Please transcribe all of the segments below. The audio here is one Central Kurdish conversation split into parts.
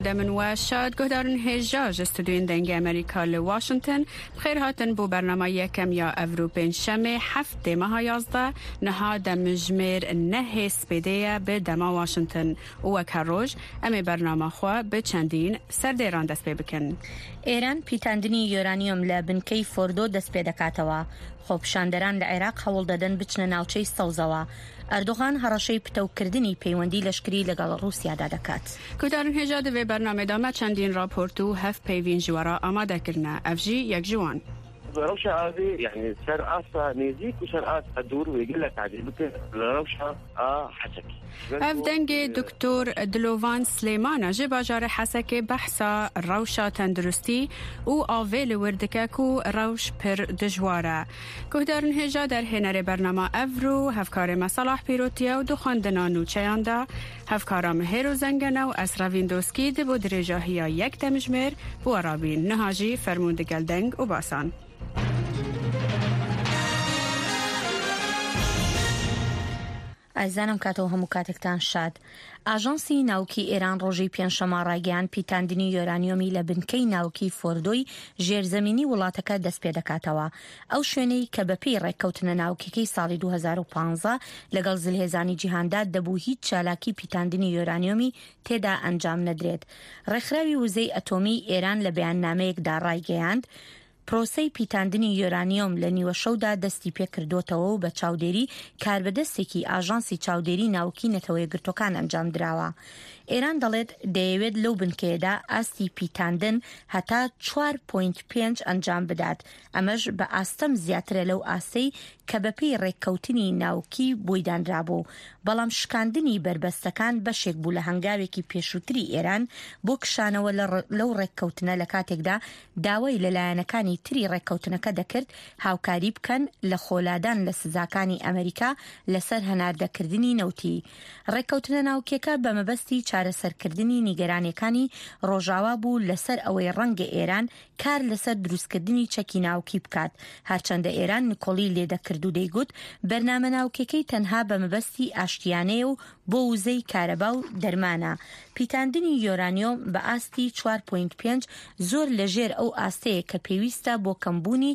دمن و شاد گهدارن هجاج استودیوین دنگ امریکا لواشنطن بخیر هاتن بو برنامه یکم یا اوروپین شمه هفته ماه 11 نها دمجمیر نه سپیده به دما واشنطن و وکر روز امی برنامه خواه به چندین سردیران دست بکن. ایران پیتاندنی یورانیوم لبنکی فوردو دست بدکاتوا خب شاندران لعراق حول دادن بچنه ناوچه سوزوا اردوغان هراشی پتوکردنی پیوندی لشکری لگل روسیا دادکات. کدارن هجاد و برنامه دامه چندین راپورتو هفت پیوین جوارا آماده کرنه افجی یک جوان. الروشة هذه يعني شرقات نيزيك وشرقات الدور ويقول لك عادي الروشة حسكي. افدنگ دکتر دلوان سلیمان جباجار حسک بحثا روشا تندرستی و آویل وردکه کو روش پر دجواره. کهدارن هجا در هنر برنامه افرو هفکار مصالح پیروتیا و دخاندنانو چیانده هفکارا مهر و زنگنه و اسرا ویندوسکی دبو درجاهیا یک دمجمر بو عرابین نهاجی فرموندگل دنگ و باسان. ئازانم کاتەوە هەموو کاتێکتان شاد. ئاژانسی ناوکی ئێران ڕۆژی پێنجشەمە ڕایگەیاند پیتاندنی یۆرانیۆمی لە بنکەی ناوکی فۆردۆی ژێرزەمینی وڵاتەکە دەست پێ دەکاتەوە. ئەو شوێنەی کە بەپێی ڕێککەوتنە ناوکیەکەی ساڵی 2015 لەگەڵ زلهێزانی جیهاندا دەبوو هیچ چالاکی پیتاندنی یۆرانیۆمی تێدا ئەنجام نەدرێت. ڕێکخراوی وزەی ئەتۆمی ئێران لە بەیاننامەیەکدا ڕایگەیاند پرۆسەی پیتاندنی یۆرانیۆم لە نیوە شەودا دەستی پێ کردوتەوە و بە چاودێری کاربەدەستێکی ئاژانسی چاودێری ناوکی نەتەوەی گرتوەکان ئەنجام دراوە. ئێران دەڵێت دەیەوێت لەو بنکەیەدا ئاستی پیتاندن هەتا 4.5 ئەنجام بدات. ئەمەش بە ئاستەم زیاترە لەو ئاستەی کە بەپێی ڕێککەوتنی ناوکی بۆی دانرابوو. بەڵام شکاندنی بربەستەکان بەشێک بوو لە هەنگاوێکی پێشووتری ئێران بۆ کشانەوە لەو ڕێککەوتنە لە کاتێکدا داوای لەلایەنەکانی تری ڕێککەوتنەکە دەکرد هاوکاری بکەن لە خۆلادان لە سزاکانی ئەمریکا لەسەر هەناردەکردنی نەوتی. ڕێککەوتنە ناوکیەکە بە مەبەستی چارەسەرکردنی نیگەرانیەکانی ڕۆژاوا بوو لەسەر ئەوەی ڕەنگە ئێران کار لەسەر دروستکردنی چەکی ناوکی بکات. هەرچەندە ئێران نکۆڵی لێدەکرد و دەیگوت بەرنامە ناوکیەکەی تەنها بە مەبەستی ئاشتیانەیە و بۆ وزەی کارەبا و دەرمانە. پیتاندنی یۆرانیۆم بە ئاستی 4.5 زۆر لەژێر ئەو ئاستەیە کە پێویستە بۆ کەمبوونی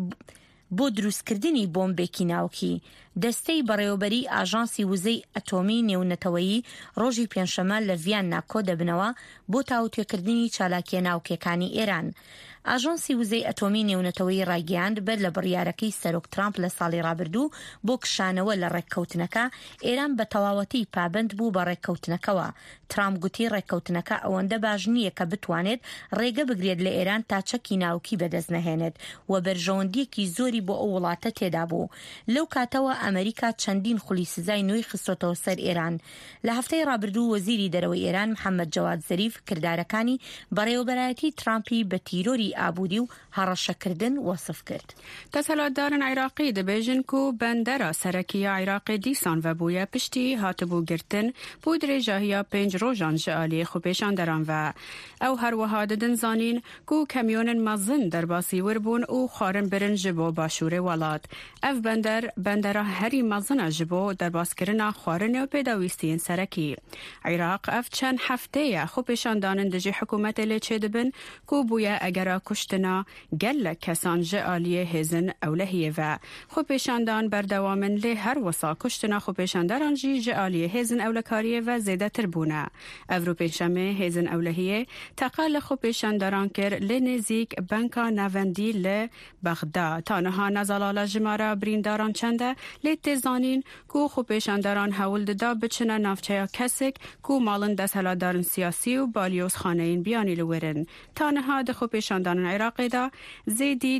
بۆ دروستکردنی بۆمبێکی ناوکی. دەستەی بەڕێوەبەری ئاژانسی وزەی ئەتۆمی نێونەتەوەیی ڕۆژی پێنجشەمە لە ڤیاننا کۆ دەبنەوە بۆ تاوتێکردنی چالاکیە ناوکیەکانی ئێران. ئاژانسی وزەی ئەتۆمی نێونەتەوەیی ڕایگەیاند بەر لە بڕیارەکەی سەرۆک ترامپ لە ساڵی ڕابردوو بۆ کشانەوە لە ڕێککەوتنەکە ئێران بە تەواوەتی پابند بوو بە ڕێککەوتنەکەوە. ترامپ گوتی ڕێککەوتنەکە ئەوەندە باش نییە کە بتوانێت ڕێگە بگرێت لە ئێران تا چەکی ناوکی بەدەست نەهێنێت و بەرژەوەندیەکی زۆری بۆ ئەو وڵاتە تێدا بوو. لەو کاتەوە ئەمریکا چەندین خولی سزای نوێی خستۆتەوە سەر ئێران. لە هەفتەی ڕابردوو وەزیری دەرەوەی ئێران محەممەد جەواد زەریف کردارەکانی بەڕێوەبەرایەتی ترامپی بە تیرۆری ئابووری و هەڕەشەکردن وەسف کرد. دەسەڵاتدارن عێراقی دەبێژن کو بەندەرە سەرەکیە عێراقی دیسان وەبوویە پشتی هاتبوو گرتن بۆ درێژاهیە 5 ڕۆژان ji aliyê xwepêşanderan ve. Ew herwiha didin zanîn ku kamyonên mezin derbasî wirbûn û xwarin birin ji bo başûrê welat. Ev bendera herî mezin e ji bo derbaskirina xwarinê û pêdawîstiyên serekî. Iraq ev çend hefteyê xwepêşandanin di jî hikûmetê lê çêdibin ku bûye egera kuştina gelek kesan ji aliyê hêzin ewlehiyê ve. Xwepêşandan berdewamin lê her wisa kuştina xwepêşandaran jî ji aliyê hêzin ewlekariyê ve zêdetir bûne. Evrupêşemê hêzin ewlehiyê teqa li xwepêşandaran kir lê nêzik banka navendî li Bexda. Taniha nezalala jimara birîndaran çend e lê tê zanîn ku xwepêşandaran hewl dida biçine navçeya kesek ku malin desthilatdarên siyasî û balyozxaneyên biyanî li werin. Taniha di xwepêşandanên Iraqê de zêdî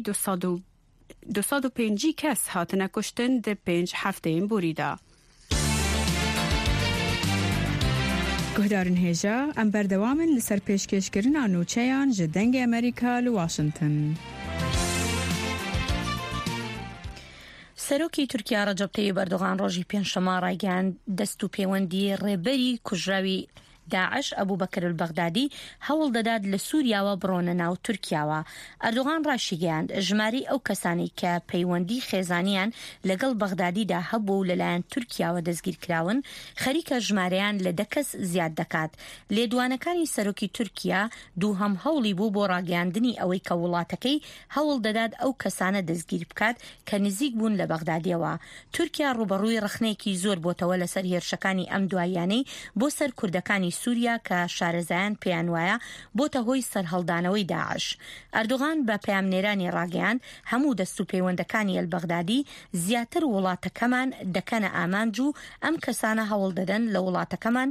205 kes hatine kuştin di 5 hefteyên borî de. گهدارن هێژا ئەم بەردەوامن لەسەر پێشکەشکردنا نوچەیان ji dengê ئەمریکا li Washington. سەرۆکی تورکیا ڕەجەب تەییب ئەردۆغان ڕۆژی پێنجشەمە ڕایگەیاند دەست و پەیوەندی ڕێبەری کوژراوی داعش ئەبوبەکر البەغدادی هەوڵ دەدات لە سووریاوە بڕۆنە ناو تورکیاوە. ئەردۆغان ڕاشیگەیاند ژماری ئەو کەسانی کە پەیوەندی خێزانیان لەگەڵ بەغدادیدا هەبوو لەلایەن تورکیاوە دەستگیر کراون خەریکە ژمارەیان لە 10 کەس زیاد دەکات. لێدوانەکانی سەرۆکی تورکیا دووهەم هەوڵی بوو بۆ ڕاگەاندنی ئەوەی کە وڵاتەکەی هەوڵ دەدات ئەو کەسانە دەستگیر بکات کە نزیک بوون لە بەغدادیەوە. تورکیا ڕوبەڕووی رەخنەیەکی زۆر بۆتەوە لەسەر هێرشەکانی ئەم دوایانەی بۆ سەر کوردەکانی سووریا کە شارەزایان پێیان وایە بۆتە هۆی سەرهەڵدانەوەی داعش. ئەردۆغان بە پەیامنێرانی ڕاگەیاند هەموو دەست و پەیوەندەکانی ئەلبەغدادی زیاتر وڵاتەکەمان دەکەنە ئامانج و ئەم کەسانە هەوڵ دەدەن لە وڵاتەکەمان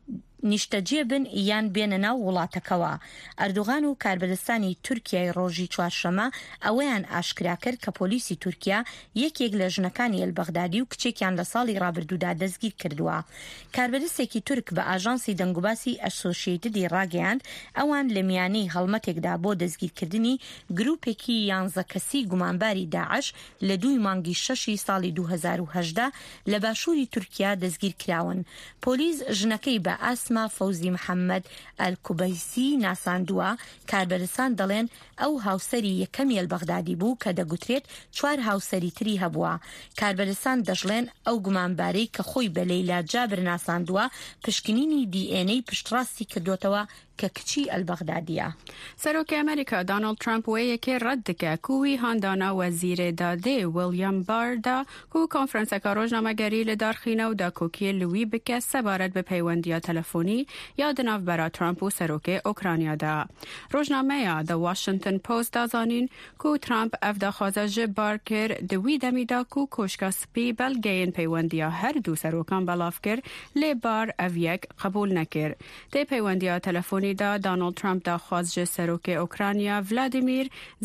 نیشتەجێ بن یان بێنە ناو وڵاتەکەوە. ئەردۆغان و کاربەدەستانی تورکیای ڕۆژی چوارشەمە ئەوەیان ئاشکرا کرد کە پۆلیسی تورکیا یەکێک لە ژنەکانی ئەلبەغدادی و کچێکیان لە ساڵی ڕابردوودا دەستگیر کردووە. کاربەدەستێکی تورک بە ئاژانسی دەنگوباسی ئەسۆشیێتدی ڕاگەیاند ئەوان لە میانەی هەڵمەتێکدا بۆ دەستگیرکردنی گروپێکی 11 کەسی گومانباری داعش لە 2 مانگی 6 ساڵی 2018 لە باشووری تورکیا دەستگیر کراون. پۆلیس ژنەکەی بە ئاسما فەوزی محەممەد ئەلکوبەیسی ناساندووە. کاربەدەستان دەڵێن ئەو هاوسەری یەکەمی ئەلبەغدادی بوو کە دەگوترێت 4 هاوسەری تری هەبووە. کاربەدەستان دەژڵێن ئەو گومانبارەی کە خۆی بە لەیلا جابر ناساندووە پشکنینی DNA پشتڕاستی کردوتەوە کە کچی ئەلبەغدادیە. سەرۆکی ئەمریکا دۆناڵد ترامپ وەیەکێ ڕەت دکە کوی هاندانا وەزیرێ دادێ ویلیام باردا و کۆنفرەنسەکە ڕۆژنامەگەری لە دارخینە و داکۆکیە لوی بکە سەبارەت بە پەیوەندیە تەلەفۆنی یا دناوبەرە ترامپ و سەرۆکی ئۆکرانیادا. ڕۆژنامەیە The Washington Post دازانین کو ترامپ ئەف داخوازە ژە بار کرد دوی دەمیدا کو کۆشکە سپی بەلگەین پەیوەندیە هەردوو سەرۆکان بەڵاف کرد لێ بار ئەڤ یەک قبول نەکرد. دێ پەیوەندیە تەلەفۆنی دا دونالد ترامپ داخواست جه سروک اوکراینیا ولادیمیر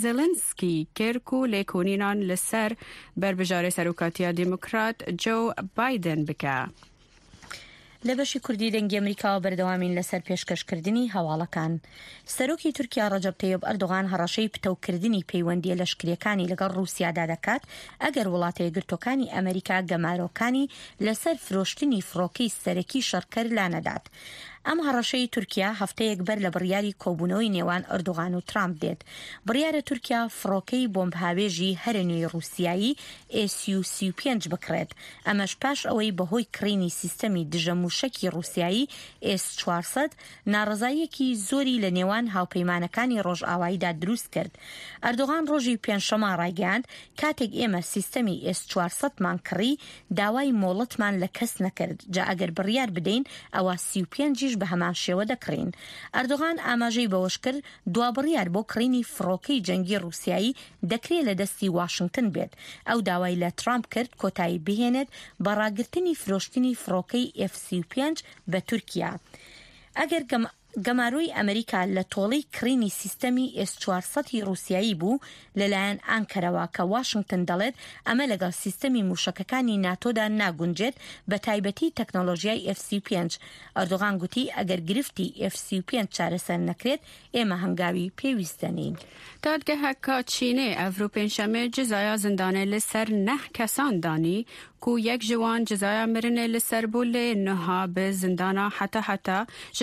زلنسکی کرکو لیکونینان لسر بربجار سروکاتی دموکرات جو بایدن بکه. لە بەشی کوردی دەنگی ئەمریکاوە بەردەوامین لەسەر پێشکەشکردنی هەواڵەکان. سەرۆکی تورکیا ڕەجەب تەیب ئەردۆغان هەڕەشەی پتەوکردنی پەیوەندیە لەشکریەکانی لەگەڵ رووسیادا دەکات ئەگەر وڵاتە یەکگرتووەکانی ئەمریکا گەمارۆکانی لەسەر فرۆشتنی فڕۆکەی سەرەکی شەڕکەر لا نەدات. ئەم هەڕەشەی تورکیا هەفتەیەک بەر لە بڕیاری کۆبوونەوەی نێوان ئەردۆغان و ترامپ دێت. بڕیارە تورکیا فڕۆکەی بۆمبهاوێژی هەرێنوی رووسیایی SU-35 بکرێت. ئەمەش پاش ئەوەی بەهۆی کڕینی سیستەمی دژەموشەکی رووسیایی S-400 ناڕەزاییەکی زۆری لە نێوان هاوپەیمانەکانی ڕۆژئاواییدا دروست کرد. ئەردۆغان ڕۆژی پێنجشەمە ڕایگەیاند کاتێک ئێمە سیستەمی S-400مان کڕی داوای مۆڵەتمان لە کەس نەکرد. جا ئەگەر بڕیار بدەین ئەوە 35 بە هەمان شێوە دەکڕین. ئەردۆغان ئاماژەی بەوەش کرد دوابڕیار بۆ کڕینی فڕۆکەی جەنگی رووسیایی دەکرێت لە دەستی واشنگتن بێت. ئەو داوای لە ترامپ کرد کۆتایی بهێنێت بە ڕاگررتنی فرۆشتنی فڕۆکەی F-35 بە تورکیا. ئەگەر گەماروی ئەمریکا لە تۆڵەی کڕینی سیستەمی S-400 رووسیایی بوو لەلایەن ئانکەرەوە کە واشنگتن دەڵێت ئەمە لەگەڵ سیستەمی موشەکەکانی ناتۆدا ناگونجێت بە تایبەتی تەکنۆلۆژیای F-35. ئەردۆغان گوتی ئەگەر گرفتی F-35 چارەسەر نەکرێت ئێمە هەنگاوی پێویستەنین. دادگەهەکە چینێ ئەڤرۆ پێنجشەمە جزایە زندانێ لەسەر 9 کەسان دانی کو یک جوان جزایا مرنه لسر بوله نها به زندانا حتی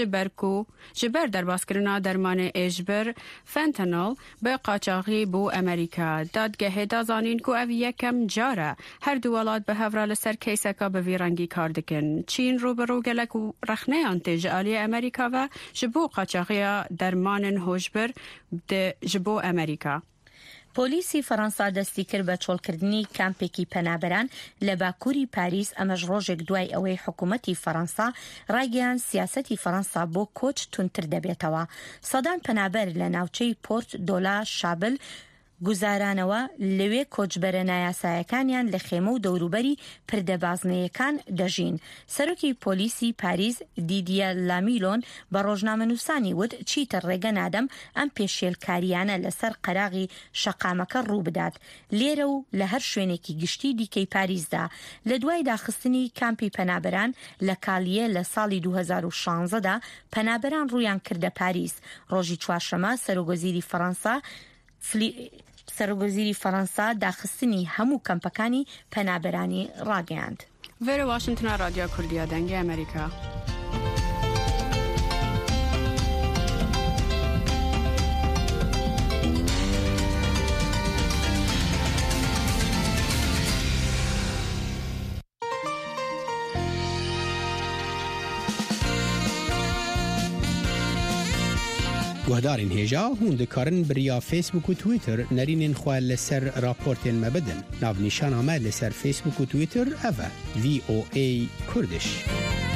جبر در باسکرنا درمان اجبر فنتانول به قاچاقی بو امریکا. دادگاه دازانین کو او یکم جاره هر دو ولات به هفرا لسر کیسکا به ویرنگی کار دکن. چین روبرو گلک و رخنه انتج آلی امریکا و جبو قاچاقی درمان هجبر ده جبو امریکا. پۆلیسی فەڕەنسا دەستی کرد بە چۆڵکردنی کامپێکی پەنابەران لە باکووری پاریس ئەمەش ڕۆژێک دوای ئەوەی حکوومەتی فەڕەنسا ڕایگەیاند سیاسەتی فەڕەنسا بۆ کۆچ تونتر دەبێتەوە. سەدان پەنابەر لە ناوچەی پۆرت دۆلا شابل گوزارانەوە لەوێ کۆچبەرە نایاسایەکانیان لە خێمە و دەوروبەری پردەبازنەیەکان دەژین. سەرۆکی پۆلیسی پاریس دیدیە لامیلۆن بە ڕۆژنامەنووسانی وت چیتر ڕێگە نادەم ئەم پێشێلکاریانە لەسەر قەراغی شەقامەکە ڕوو بدات لێرە و لە هەر شوێنێکی گشتی دیکەی پاریسدا. لە دوای داخستنی کامپی پەنابەران لە کالیە لە ساڵی 2016دا پەنابەران ڕوویان کردە پاریس. ڕۆژی چوارشەمە سەرۆگۆزیری فەڕەنسا داخستنی هەموو کەمپەکانی پەنابەرانی ڕاگەیاند. وێرە واشنگتن رادیۆ کوردیە دەنگی ئەمریکا. گهدارین هجا هون دکارن بریا فیسبوک و تویتر نرینین خواه لسر راپورتین مبدن ناو نیشان آمد لسر فیسبوک و تویتر اوه VOA کردش.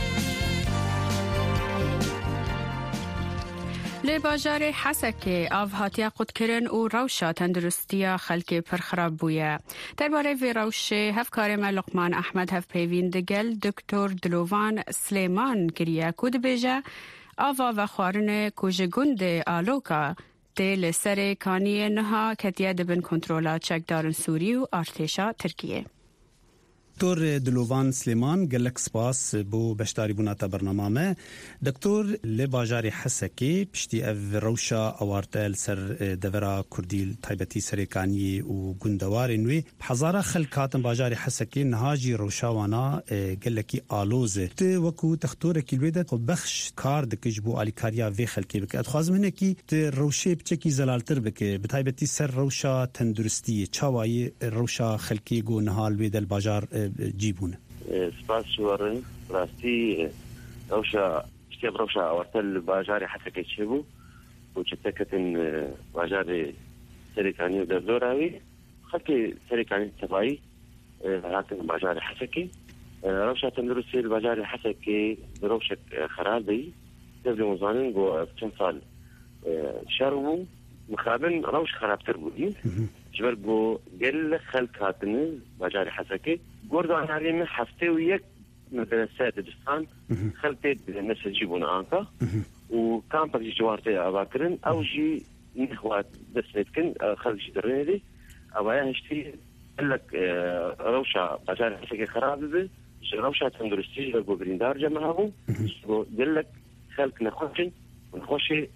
لباجار حسکه آف هاتیا قد کرن و روشا تندرستیا خلک پر خراب بویا. درباره وی روش هفکار لقمان احمد هف پیوین دگل دکتر دلوان سلیمان کریا کود بیجا آوا و خوارن کوژگوند آلوکا دل سر کانی نها کتیه دبن کنترولا چکدارن سوری و ارتشا ترکیه. دکتر دلوان سلیمان گلک سپاس بو بشتاری بوناتا برنامه. دکتر لباجاری حسکی پشتی او روشا اوارتل سر دورا کردیل تایبتی سریکانی و گندوار نوی بحضارا خلقاتن باجاری حسکی نهاجی روشاوانا گلکی آلوزه تی وکو تختور کلویده خو بخش کار دکش بو آلیکاریا وی خلقی بکه ادخوازم هنه کی تی روشه بچکی زلالتر بکه بتایبتی سر روشا تندرستی چاوایی روشا خلقی گو نهال ویدل باجار جيبونه. سپاس شوارن راستی روشا اشتیاب روشا ورتل باجاری حسکی چیبو و چتکتن باجاری سریکانی و دردوراوی خلقی سریکانی تبایی هاتن باجاری حسکی روشا تندرستی باجاری حسکی روشا خرابی تبدي مزانين جو كم سال شربوا مخابن روش خرابتر بودين جبر جو قل خلق هاتن باجاری حسکی گردان هریم هفته و یک مدرسه دبستان خلقت نسل جيبون آنکا و کامپک جوارته آباکرن او جی نخوات دستکن خلق جی درنه دی اوایه هشتی قلک روشا باجاری حسکی خراب بی روشا تندرستی جو بریندار جمعه هم قلک خلق نخوشن ونخوشي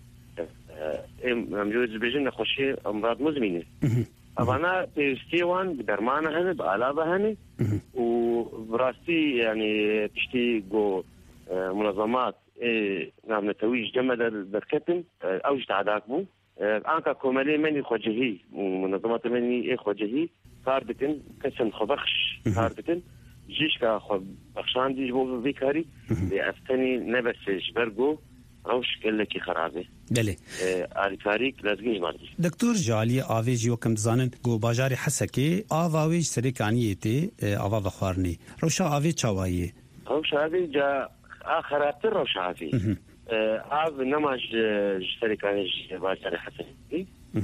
ممجوز بيجن نخوشي امراض مزمنه أنا بيستيوان بدرمانة هني بآلابة هني وبراستي يعني بشتي جو منظمات نعم نتويج جمد البركتن أوج تعداكبو أنك كومالي مني خوجهي ومنظمات مني خوجهي كاردتن كسن خبخش كاردتن جيش كا بخشان دي جبو بيكاري بأفتني نبسش برغو روش كلكي خرابه بله آلیکاریک لازمی ماردی دکتر جالی آویجی و کم زانن گو باجاری حسکی آواویج سریکانیتی آوا بخوارنی روشا آوی چاوایی روشا آوی جا خرابتر روشا آوی آو نماج سریکانی باجاری حسکی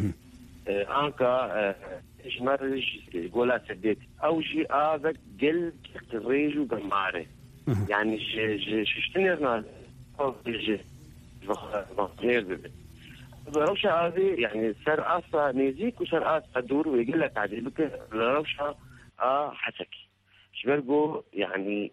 آنکا اجمارج گولا سدیت اوجی آوک گل تقریج و گماره یعنی ششتنی ارنا اوجی غير ببن روشة هذه يعني سر آسا نيزيك وسر آسا دور ويقول لك عادي بك روشة حسكي شبرقو يعني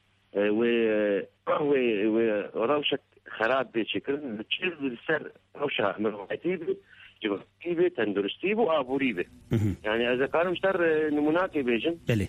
وروشة خراب بشكل بتشير سر روشة مرغتيبي جبتيبي تندرستيبي وآبوريبي يعني إذا كانوا مشتر نموناكي بيجن بلي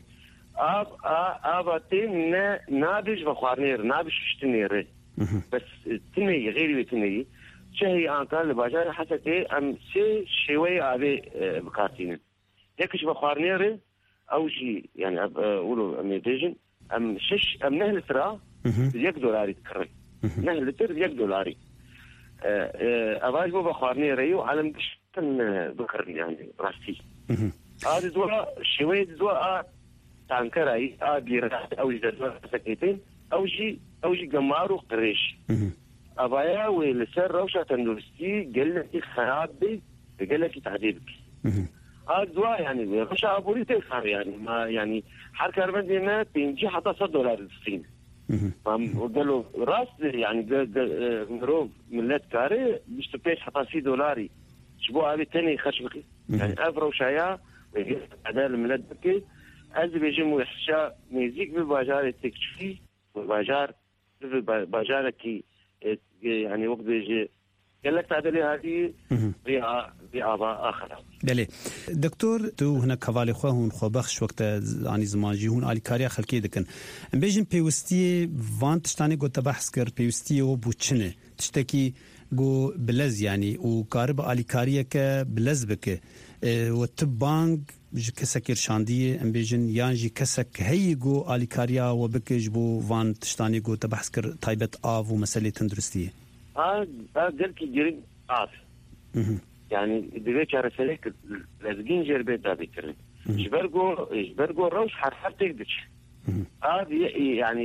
آباتين نابش وخوارنير نابش اشتنيري بس تني غيري تني شهي أنكار لباجار حسكي أم سي شوي أبي بكارتين يكش بخارنيره أو شيء يعني أقوله أميديجن أم شش أم نهل ترى $1 تكرر نهل تر $1 أباج بخارنيره وعلى مشتن بكرني يعني راسي هذا دواء شوي دواء تانكراي أبيرات أو دواء حسكيتين أو شيء جمارو قريش أبايا ولسر روشة تندرستي قلتي خرابي قلتي تعذيبك هذا دواء يعني روشة أبوري تخار يعني ما يعني حركة رمضينا بينجي حتى $100 الصين وقالوا راس يعني مروب ملت كاري مش تبيش حتى $6 شبوه أبي تاني خشبكي يعني أفروشايا عدال ملت بكي أزي بيجمو يحشا ميزيك بالباجار التكشفي والباجار باجاركي يعني وقت يجي قال لك تعدلي هذه بيئة آخر بله دكتور تو هنا كوالي خو هون خو بخش وقت يعني زمانجي هون آلیکاریا خلقی دکن بيجن پیوستی وان تشتانی گو تبحث کر پیوستی و بوچنه تشتکی گو بلز يعني وقارب آلیکاریا که بلز بك وتبانك كسكر شانديه ام بيجن يانجي كسك هيغو اليكاريا وبكج بو وان تشتاني جو تبحث كر تايبت اف ومساله تندرستيه قال كي جرين يعني دبي كارسلك لازقين جربت دابي كرن جبرجو روش حرفتك دش يعني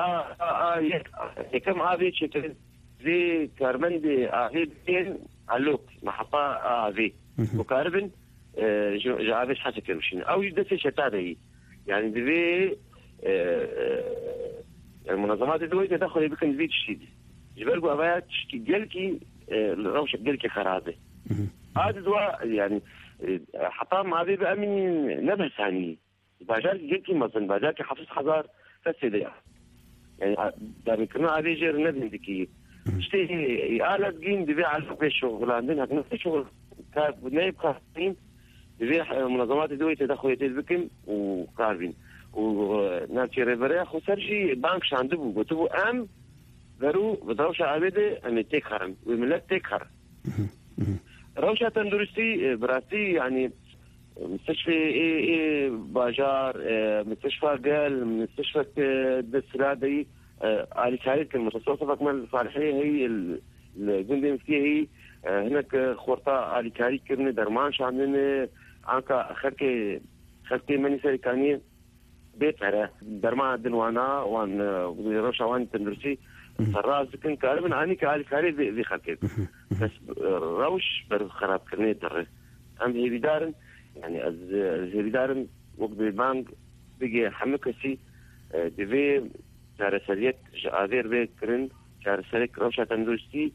كم هذه شكل زي كاربن دي هذين علوك محطة ذي وكاربن جابش حاجة كرمشين أو يدرس شتاري يعني دبي المنظمات الدولية تدخل بكن زيت شديد جبرجو أبيات جلكي روش جلكي خرابة هذا دواء يعني حطام هذه بأمين نبه ثاني باجاك جلكي مثلا باجاك حفظ حزار فسد يعني دا بكرنا هذه جير نبه دكي اشتي آلات جين دبي على الشغل عندنا نفس الشغل نايب خاصين دبي منظمات الدولية تدخل بكم وكاربين وناتي ريفريا خسرشي بانكش عنده بتبو أم ذرو بدروش عبده أن تكهرن وملك تكهر روشة تندرستي براسي يعني مستشفى باجار مستشفى قال مستشفى دسرادي على شارك المتصوصة كمان صالحية هي الجندي مسكية هي هناك خورطة على شارك كرني درمان شاملين عنك خركي مني سريكانية بيت هذا درمان دنوانا وان روشة وان تندرستي سراز كن كاربن عني كالي كاري ذي خركت بس روش بر خراب كرني در هم هي بدارن يعني هي بدارن وقت البنك بيجي حمكسي دبي كارسليت جادير بكرن كارسلك روشة تندرستي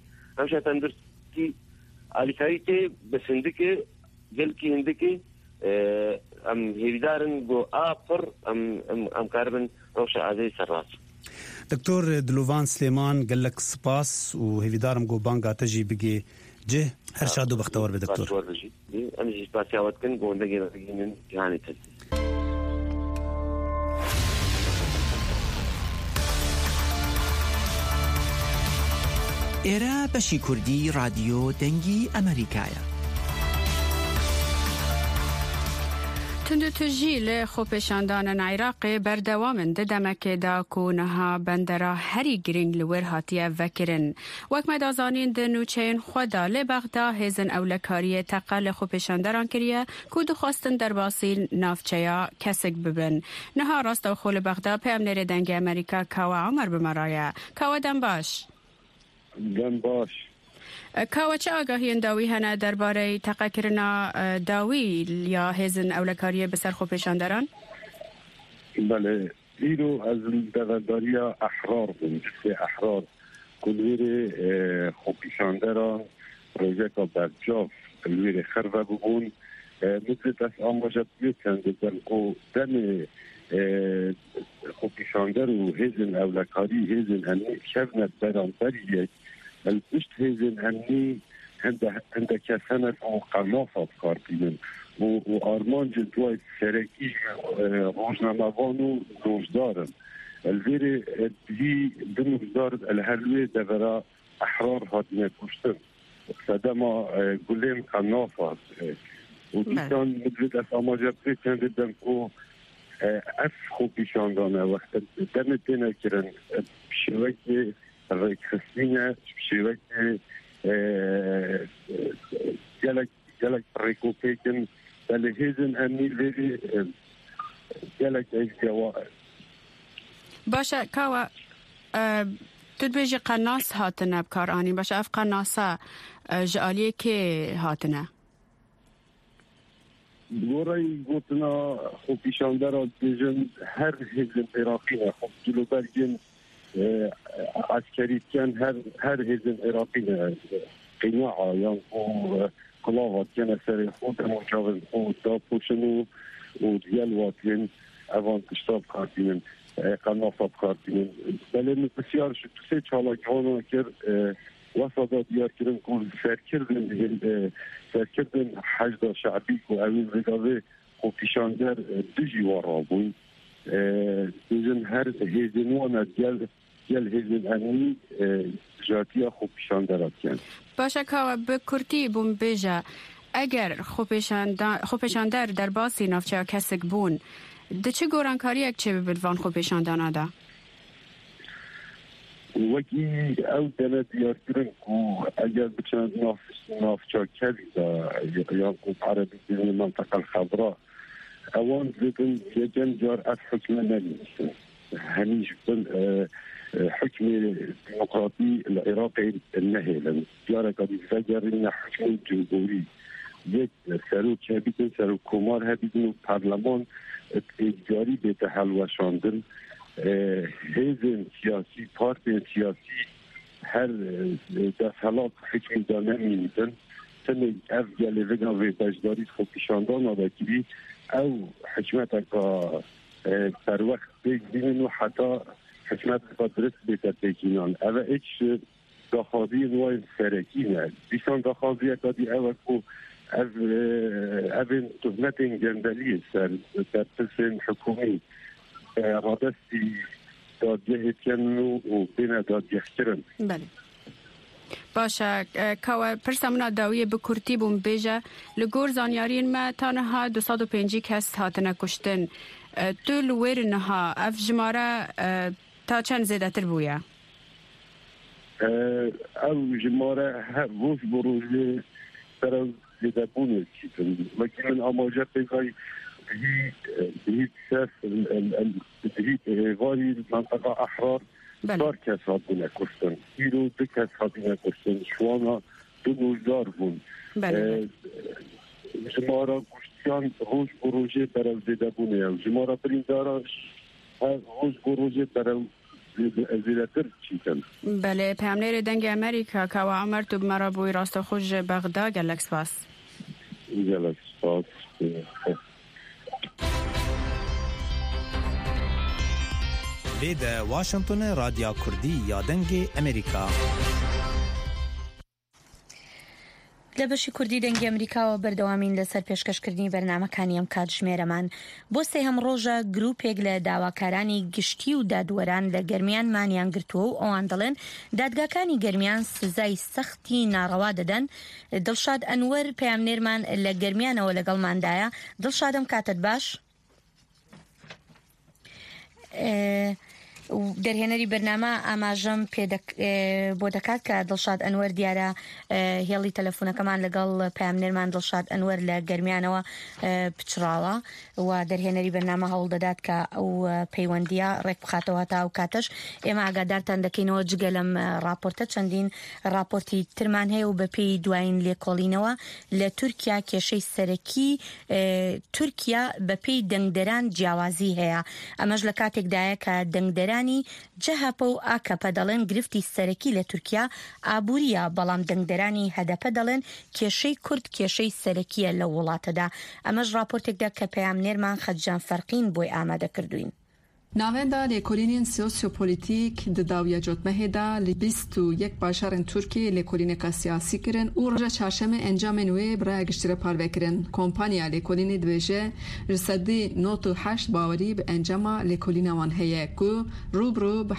على كاريتي بس عندك جلكي عندك ام هي بدارن جو ابر ام كاربن روشة عادي سراز دكتور دلوفان سليمان قال لك سباس وهيفيدارم جو بانغا تجي بيجي جه هرشادو بختور بدكتور انا جي سباس يا وقت كن جو ندغي يعني تل إيرا بشي كردي راديو دنگي أمريكايا تندو تجیل خوپشاندان عراق بردوام دمک دا کونها بندرا هری گرین لور هاتیه وکرن وکمد آزانین دنوچین خدا لبغدا هزن اولکاری تقل خوپشاندران کریه کودو خواستن در باسی نافچیا کسک ببن نها راست و خول بغدا پیم نره دنگ امریکا کوا عمر بمرایه کوا دن باش کاوا چه آگاهی انداوی هنه درباره تقاکرنا داوی یا هزن اولکاری بسر خوپشاندران؟ بله ایرو از دواداری احرار بود احرار کلویر خوپشاندران روژه که برجاف کلویر خربه بگون مثل دست آماجت بیتند دن دن خوپشاندر و هزن اولکاری هزن انی شفنت بران بریه البشت هزن اني عندك سنة وقناصة بكارتين وارمان جدوى سركي روجناموانو روجدارن الفيري هي بمقدار الهلوية دفرا احرار هاتنا كشتن فدما قلين قناصة وكان مدرد اساماجة بريتان ردن كو افخو بيشاندانا وقت دم دينا كرن بشوكي الرئيس خسينة بشوكي جالك ريكوبيكن بلهيزن أمي لذي جالك أي جوائر باشا كاوا تدبيجي قناص هاتنا بكاراني باشا أف قناصة جالية كي هاتنا بورای گفتنا خوب پیشانده را دیجن هر هزن عراقی خوب جلو برگن عسکری کن هر هزن عراقی قناعه یا کلاوات کن سر خود مجاوز خود دا پوشن و دیل واتین اوان کشتاب کارتینن قناصاب کارتینن بله بسیار شد سه چالاکانو کرد وصدا دیار کردن که سرکردن حجد شعبی که اوین رگاوه و پیشاندر دجی وارا بوی دیجن هر هیزنوانا گل هیزن انی جاتیا خوب پیشاندرات کن باشه که به کرتی بون بیجا اگر خوبشاندر در باسی نافچه کسک بون ده چه گورانکاری اک چه ببدوان خوبشاندان آده؟ وکی او دنه دیارترین کو اگر بچند نافچا کلی یا عربی دین منطقه الخضراء اوان زدن یجن جار از حکم نمیسن همیش بن حكم ديمقراطي العراقي النهي جارة قد يفجر حكم جمهوري یک سرو چبیدن سرو کمار هبیدن و پارلمان اجباری به تحلوشاندن حزب سیاسی پارتی سیاسی هر دستحلات حکم دانه میدن سن اف گلوگان و بجداری خوب پیشاندان آداکیبی او حکمت اکا در وقت بگیرن و حتی حکمت اکا درست بیتر بگینان او ایچ داخوازی نوای سرکی نه دیسان داخوازی اکا دی او اکو اون تهمت جندلی سر در پسن حکومی رادستی دادگه کنو و بین دادگه کرن. بله. باشه که پرسمونا داویه بکورتی بوم بیجه لگور زانیارین ما تانها 205 کس هاتنه کشتن تو لویر نها اف جماره تا چند زیده تر بویا؟ او جماره روز بروزه برای زیده بونه چیزن وکی من آماجه پیگای بهید سف بهید غاری منطقه احرار دار کس ها بونه کشتن ایرو دو کس ها بونه کشتن شوانا 2000 بون جماره کشتیان روز بروژه برای زیده بونه جماره برینداراش روز بروژه برای زیادتر چیزن. بله پیامنیر دنگ امریکا که و عمر تو مرا بوی راست خوش بغداد گلک سپاس. گلک سپاس. ویده واشنطن رادیو کردی یا دنگ امریکا. لبشی کردی دنگی امریکا و بردوامین لسر پیشکشکردنی برنامه‌کانی ام کاتژمێرەمان بۆ سێهەم ڕۆژە گروپێک لە داواکارانی گشتی و دادوەران لە گەرمیان مانیان گرتووە و ئەوان دەڵێن دادگاکانی گەرمیان سزای سەختی ناڕەوا دەدەن. دڵشاد ئەنوەر پەیامنێرمان لە گەرمیانەوە لەگەڵماندایە. دڵشادم کاتت باش. دەرهێنەری بەرنامە ئاماژەم بۆ دەکات کە دڵشاد ئەنوەر دیارە هێڵی تەلەفۆنەکەمان لەگەڵ پەیامنێرمان دڵشاد ئەنوەر لە گەرمیانەوە پچراوە و دەرهێنەری بەرنامە هەوڵ دەدات کە ئەو پەیوەندیە ڕێک بخاتەوە تا ئەو کاتەش ئێمە ئاگادارتان دەکەینەوە جگە لەم راپۆرتە چەندین راپۆرتی ترمان هەیە و بەپێی دوایین لێکۆڵینەوە لە تورکیا کێشەی سەرەکی تورکیا بەپێی دەنگدەران جیاوازی هەیە. ئەمەش لە کاتێکدایە کە دەنگدەران جەهەپە و ئاکەپە دەڵێن گرفتی سەرەکی لە تورکیا ئابووریە بەڵام دەنگدەرانی هەدەپە دەڵێن کێشەی کورد کێشەی سەرەکیە لە وڵاتەدا. ئەمەش راپۆرتێکدا کە پەیامنێرمان خەتجان فەرقین بۆی ئامادە کردوین. ناوێندا لێکۆلینên سیۆسیۆپۆلیتیک di dawiya cotmehê da li 21 bajarên Tirkiyeyê lêkolîneka siyasî kirin û roja çarşemê encamên wê bi raya giştî re parve kirin. Kompanya lêkolînê dibêje ji sedî 98 bawerî bi encama lêkolîna wan heye ku rûbirû bi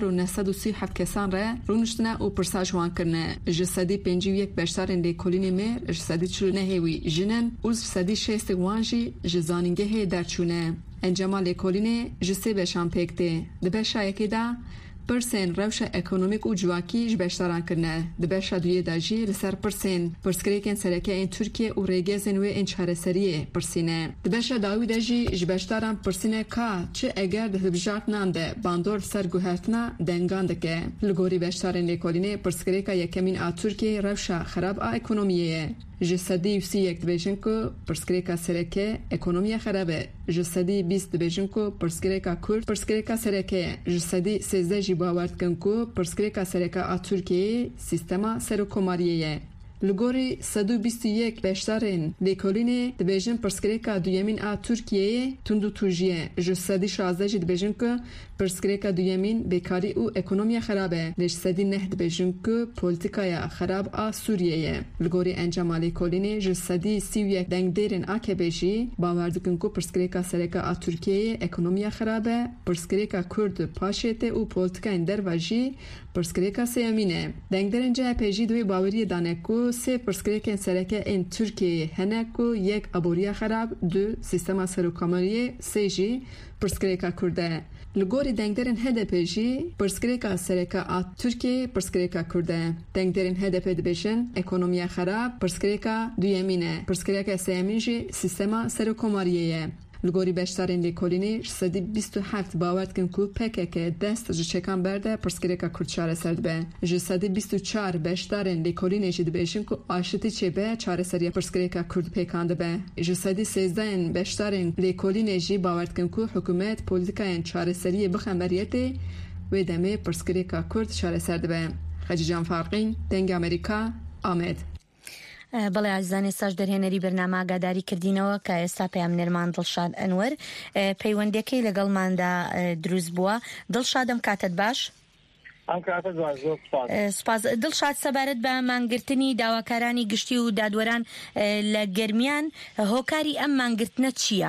1937 kesan re rûniştine û pirsa ji wan kirine. Ji sedî 51 beşdarên lêkolînê mêr ji sedî 49 wî jinin û ji sedî 60 wan jî ji zanîngehê derçûne. Encama lêkolînê ji sê beşan pêk tê. Di beşa yekê da pirsên rewşa ekonomîk û civakî ji beşdaran kirine. Di beşa duyê de jî li ser pirsên pirsgirêkên serekeyên Tirkiye û rêgezên wê ên çareseriyê pirsîne. Di beşa dawî de jî ji beşdaran pirsîne ka çi eger di hilbijartinan de bandor ser guhertina dengan dike. Li gorî beşdarên lêkolînê pirsgirêka yekemîn a Tirkiyeyê rewşa xerab a ekonomiyê ye. Ji sedî 21 dibêjin ku pirsgirêka sereke ekonomiya xerab e. Ji sedî 20 dibêjin ku pirsgirêka Kurd pirsgirêka sereke ye. Ji sedî 13 jî bawer dikin ku pirsgirêka sereke a Tirkiyeyê sîstema serokkomariyê ye. Li gorî 121 beşdarên lêkolînê dibêjin pirsgirêka duyemîn a Tirkiyeyê tund û tûjî ye. Ji sedî 16 jî dibêjin ku pirsgirêka duyemîn bêkarî û ekonomiya xerab e. Lê ji sedî 9 dibêjin ku polîtikaya xerab a Sûriyê ye. Li gorî encama lêkolînê ji sedî 31 dengdêrên AKP jî bawer dikin ku pirsgirêka sereke a Tirkiyeyê ekonomiya xerab e, pirsgirêka Kurd paşê tê û polîtikayên derve jî pirsgirêka sêyemîn e. Dengderên CHP jî di wê baweriyê dane ku sê pirsgirêkên sereke ên Tirkiyeyê hene ku yek aboriya xerab, du sîstema serokkomariyê, sê jî pirsgirêka Kurd e. لگوری دنگدرین HDP جی پرسکریکا سرکا آت ترکیه پرسکریکا کرده دنگدرین HDP دبیشن اکونومیا خراب پرسکریکا دویمینه پرسکریکا سیمین جی سیستما سرکوماریه لگوری بشترین لیکولینی 127 باورد کن کو PKK دست جو چکان برده پرسکریکا کرد چاره سرد به جو 124 بشترین لیکولینی جی دبیشن کو آشتی چه به چاره سریه پرسکریکا کرد پیکانده به جو 113 بشترین لیکولینی جی باورد کن کو حکومت پولیتیکاین چاره سریه بخمبریتی و دمه پرسکریکا کرد چاره سرد به خجیجان فارقین دنگ امریکا آمد بەڵێ عزیزانی ساش دەرهێنەری بەرنامە ئاگاداری کردینەوە کە ئێستا پەیامنێرمان دڵشاد ئەنوەر پەیوەندیەکەی لەگەڵماندا دروست بووە. دڵشادم کاتت باش؟ سپاس. دڵشاد سەبارەت بە مانگرتنی داواکارانی گشتی و دادوەران لە گەرمیان هۆکاری ئەم مانگرتنە چییە؟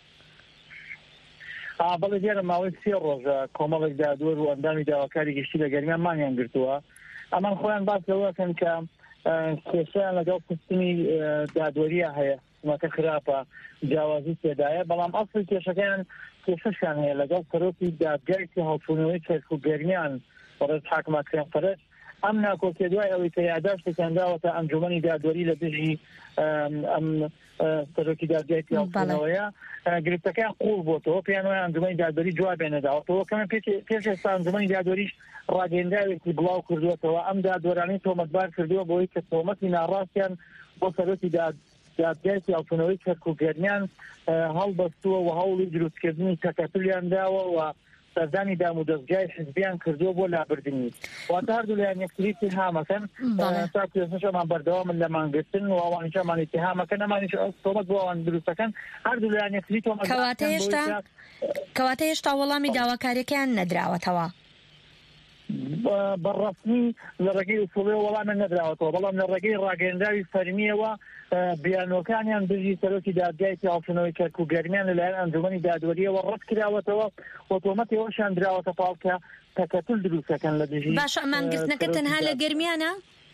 بەڵێ دیارە ماوەی 3 ڕۆژە کۆمەڵێک دادوەر و ئەندامی داواکاری گشتی لە گەرمیان مانیان گرتووە. ئەمان خۆیان باس لەوەکەن کە کێشیان لەگەڵ پستنی دادوەریە هەیە مەکە خراپە جیاوازی تێدایە بەڵام ئەسڵی کێشەکەیان کێشەشان هەیە لەگەڵ سەرۆکی دادگای هەڵفونەوەی چەرک و گەرمیان بەڕێز حاکمەتکردن فەرج ئەم ناکۆکیە دوای ئەوەی کە یادداشتێکیان داوەتە ئەنجومەنی دادوەری لە دژی ئەم سەرۆکی دادگای هەڵفونەوەیە گرفتەکەیان قوڵ بۆتەوە پێیان وایە ئەنجومەنی دادوەری جوابیان نەداوەتەوە کەمە پێش ئێستا ئەنجومەنی دادوەریش ڕاگەیەنداوێکی بڵاو کردووەتەوە ئەم دادوەرانەی تۆمەتبار کردووە بۆی کە تۆمەتی ناڕاستیان بۆ سەرۆکی دادگای هەڵفونەوەی چەرک و گەرمیان هەڵبەستووە و هەوڵی دروستکردنی تەکەتلیان داوە و سەردانی دام و دەستگای حزبیان کردووە بۆ لابردنی واتە هەردوو لایەن یەکتری اتهامەکەن تا پێشەمان بەردەوامن لە مانگرتن و ئەوانیشمان اتهامەکەن ئەمانیش تۆمەت بۆ ئەوان دروستەکەن هەردوو لایەن یەکتری تۆمەت کەواتە هێشتا وەڵامی داواکاریەکەیان نەدراوەتەوە بەڕەسمی لە ڕێگەی ئوسوڵی وەڵامیان نەدراوەتەوە بەڵام لە ڕێگەی ڕاگەیەنداوی فەرمیەوە بیانۆکانیان دژی سەرۆکی دادگای هەڵفونەوەی چەرک و گەرمیان لەلایەن ئەنجومەنی دادوەریەوە ڕەت کراوەتەوە و تۆمەتێوەشیان دراوەتە پاڵکە تەکەتل دروستەکەن لە دژی باشە مانگرتنەکە تەنها لە گەرمیانە؟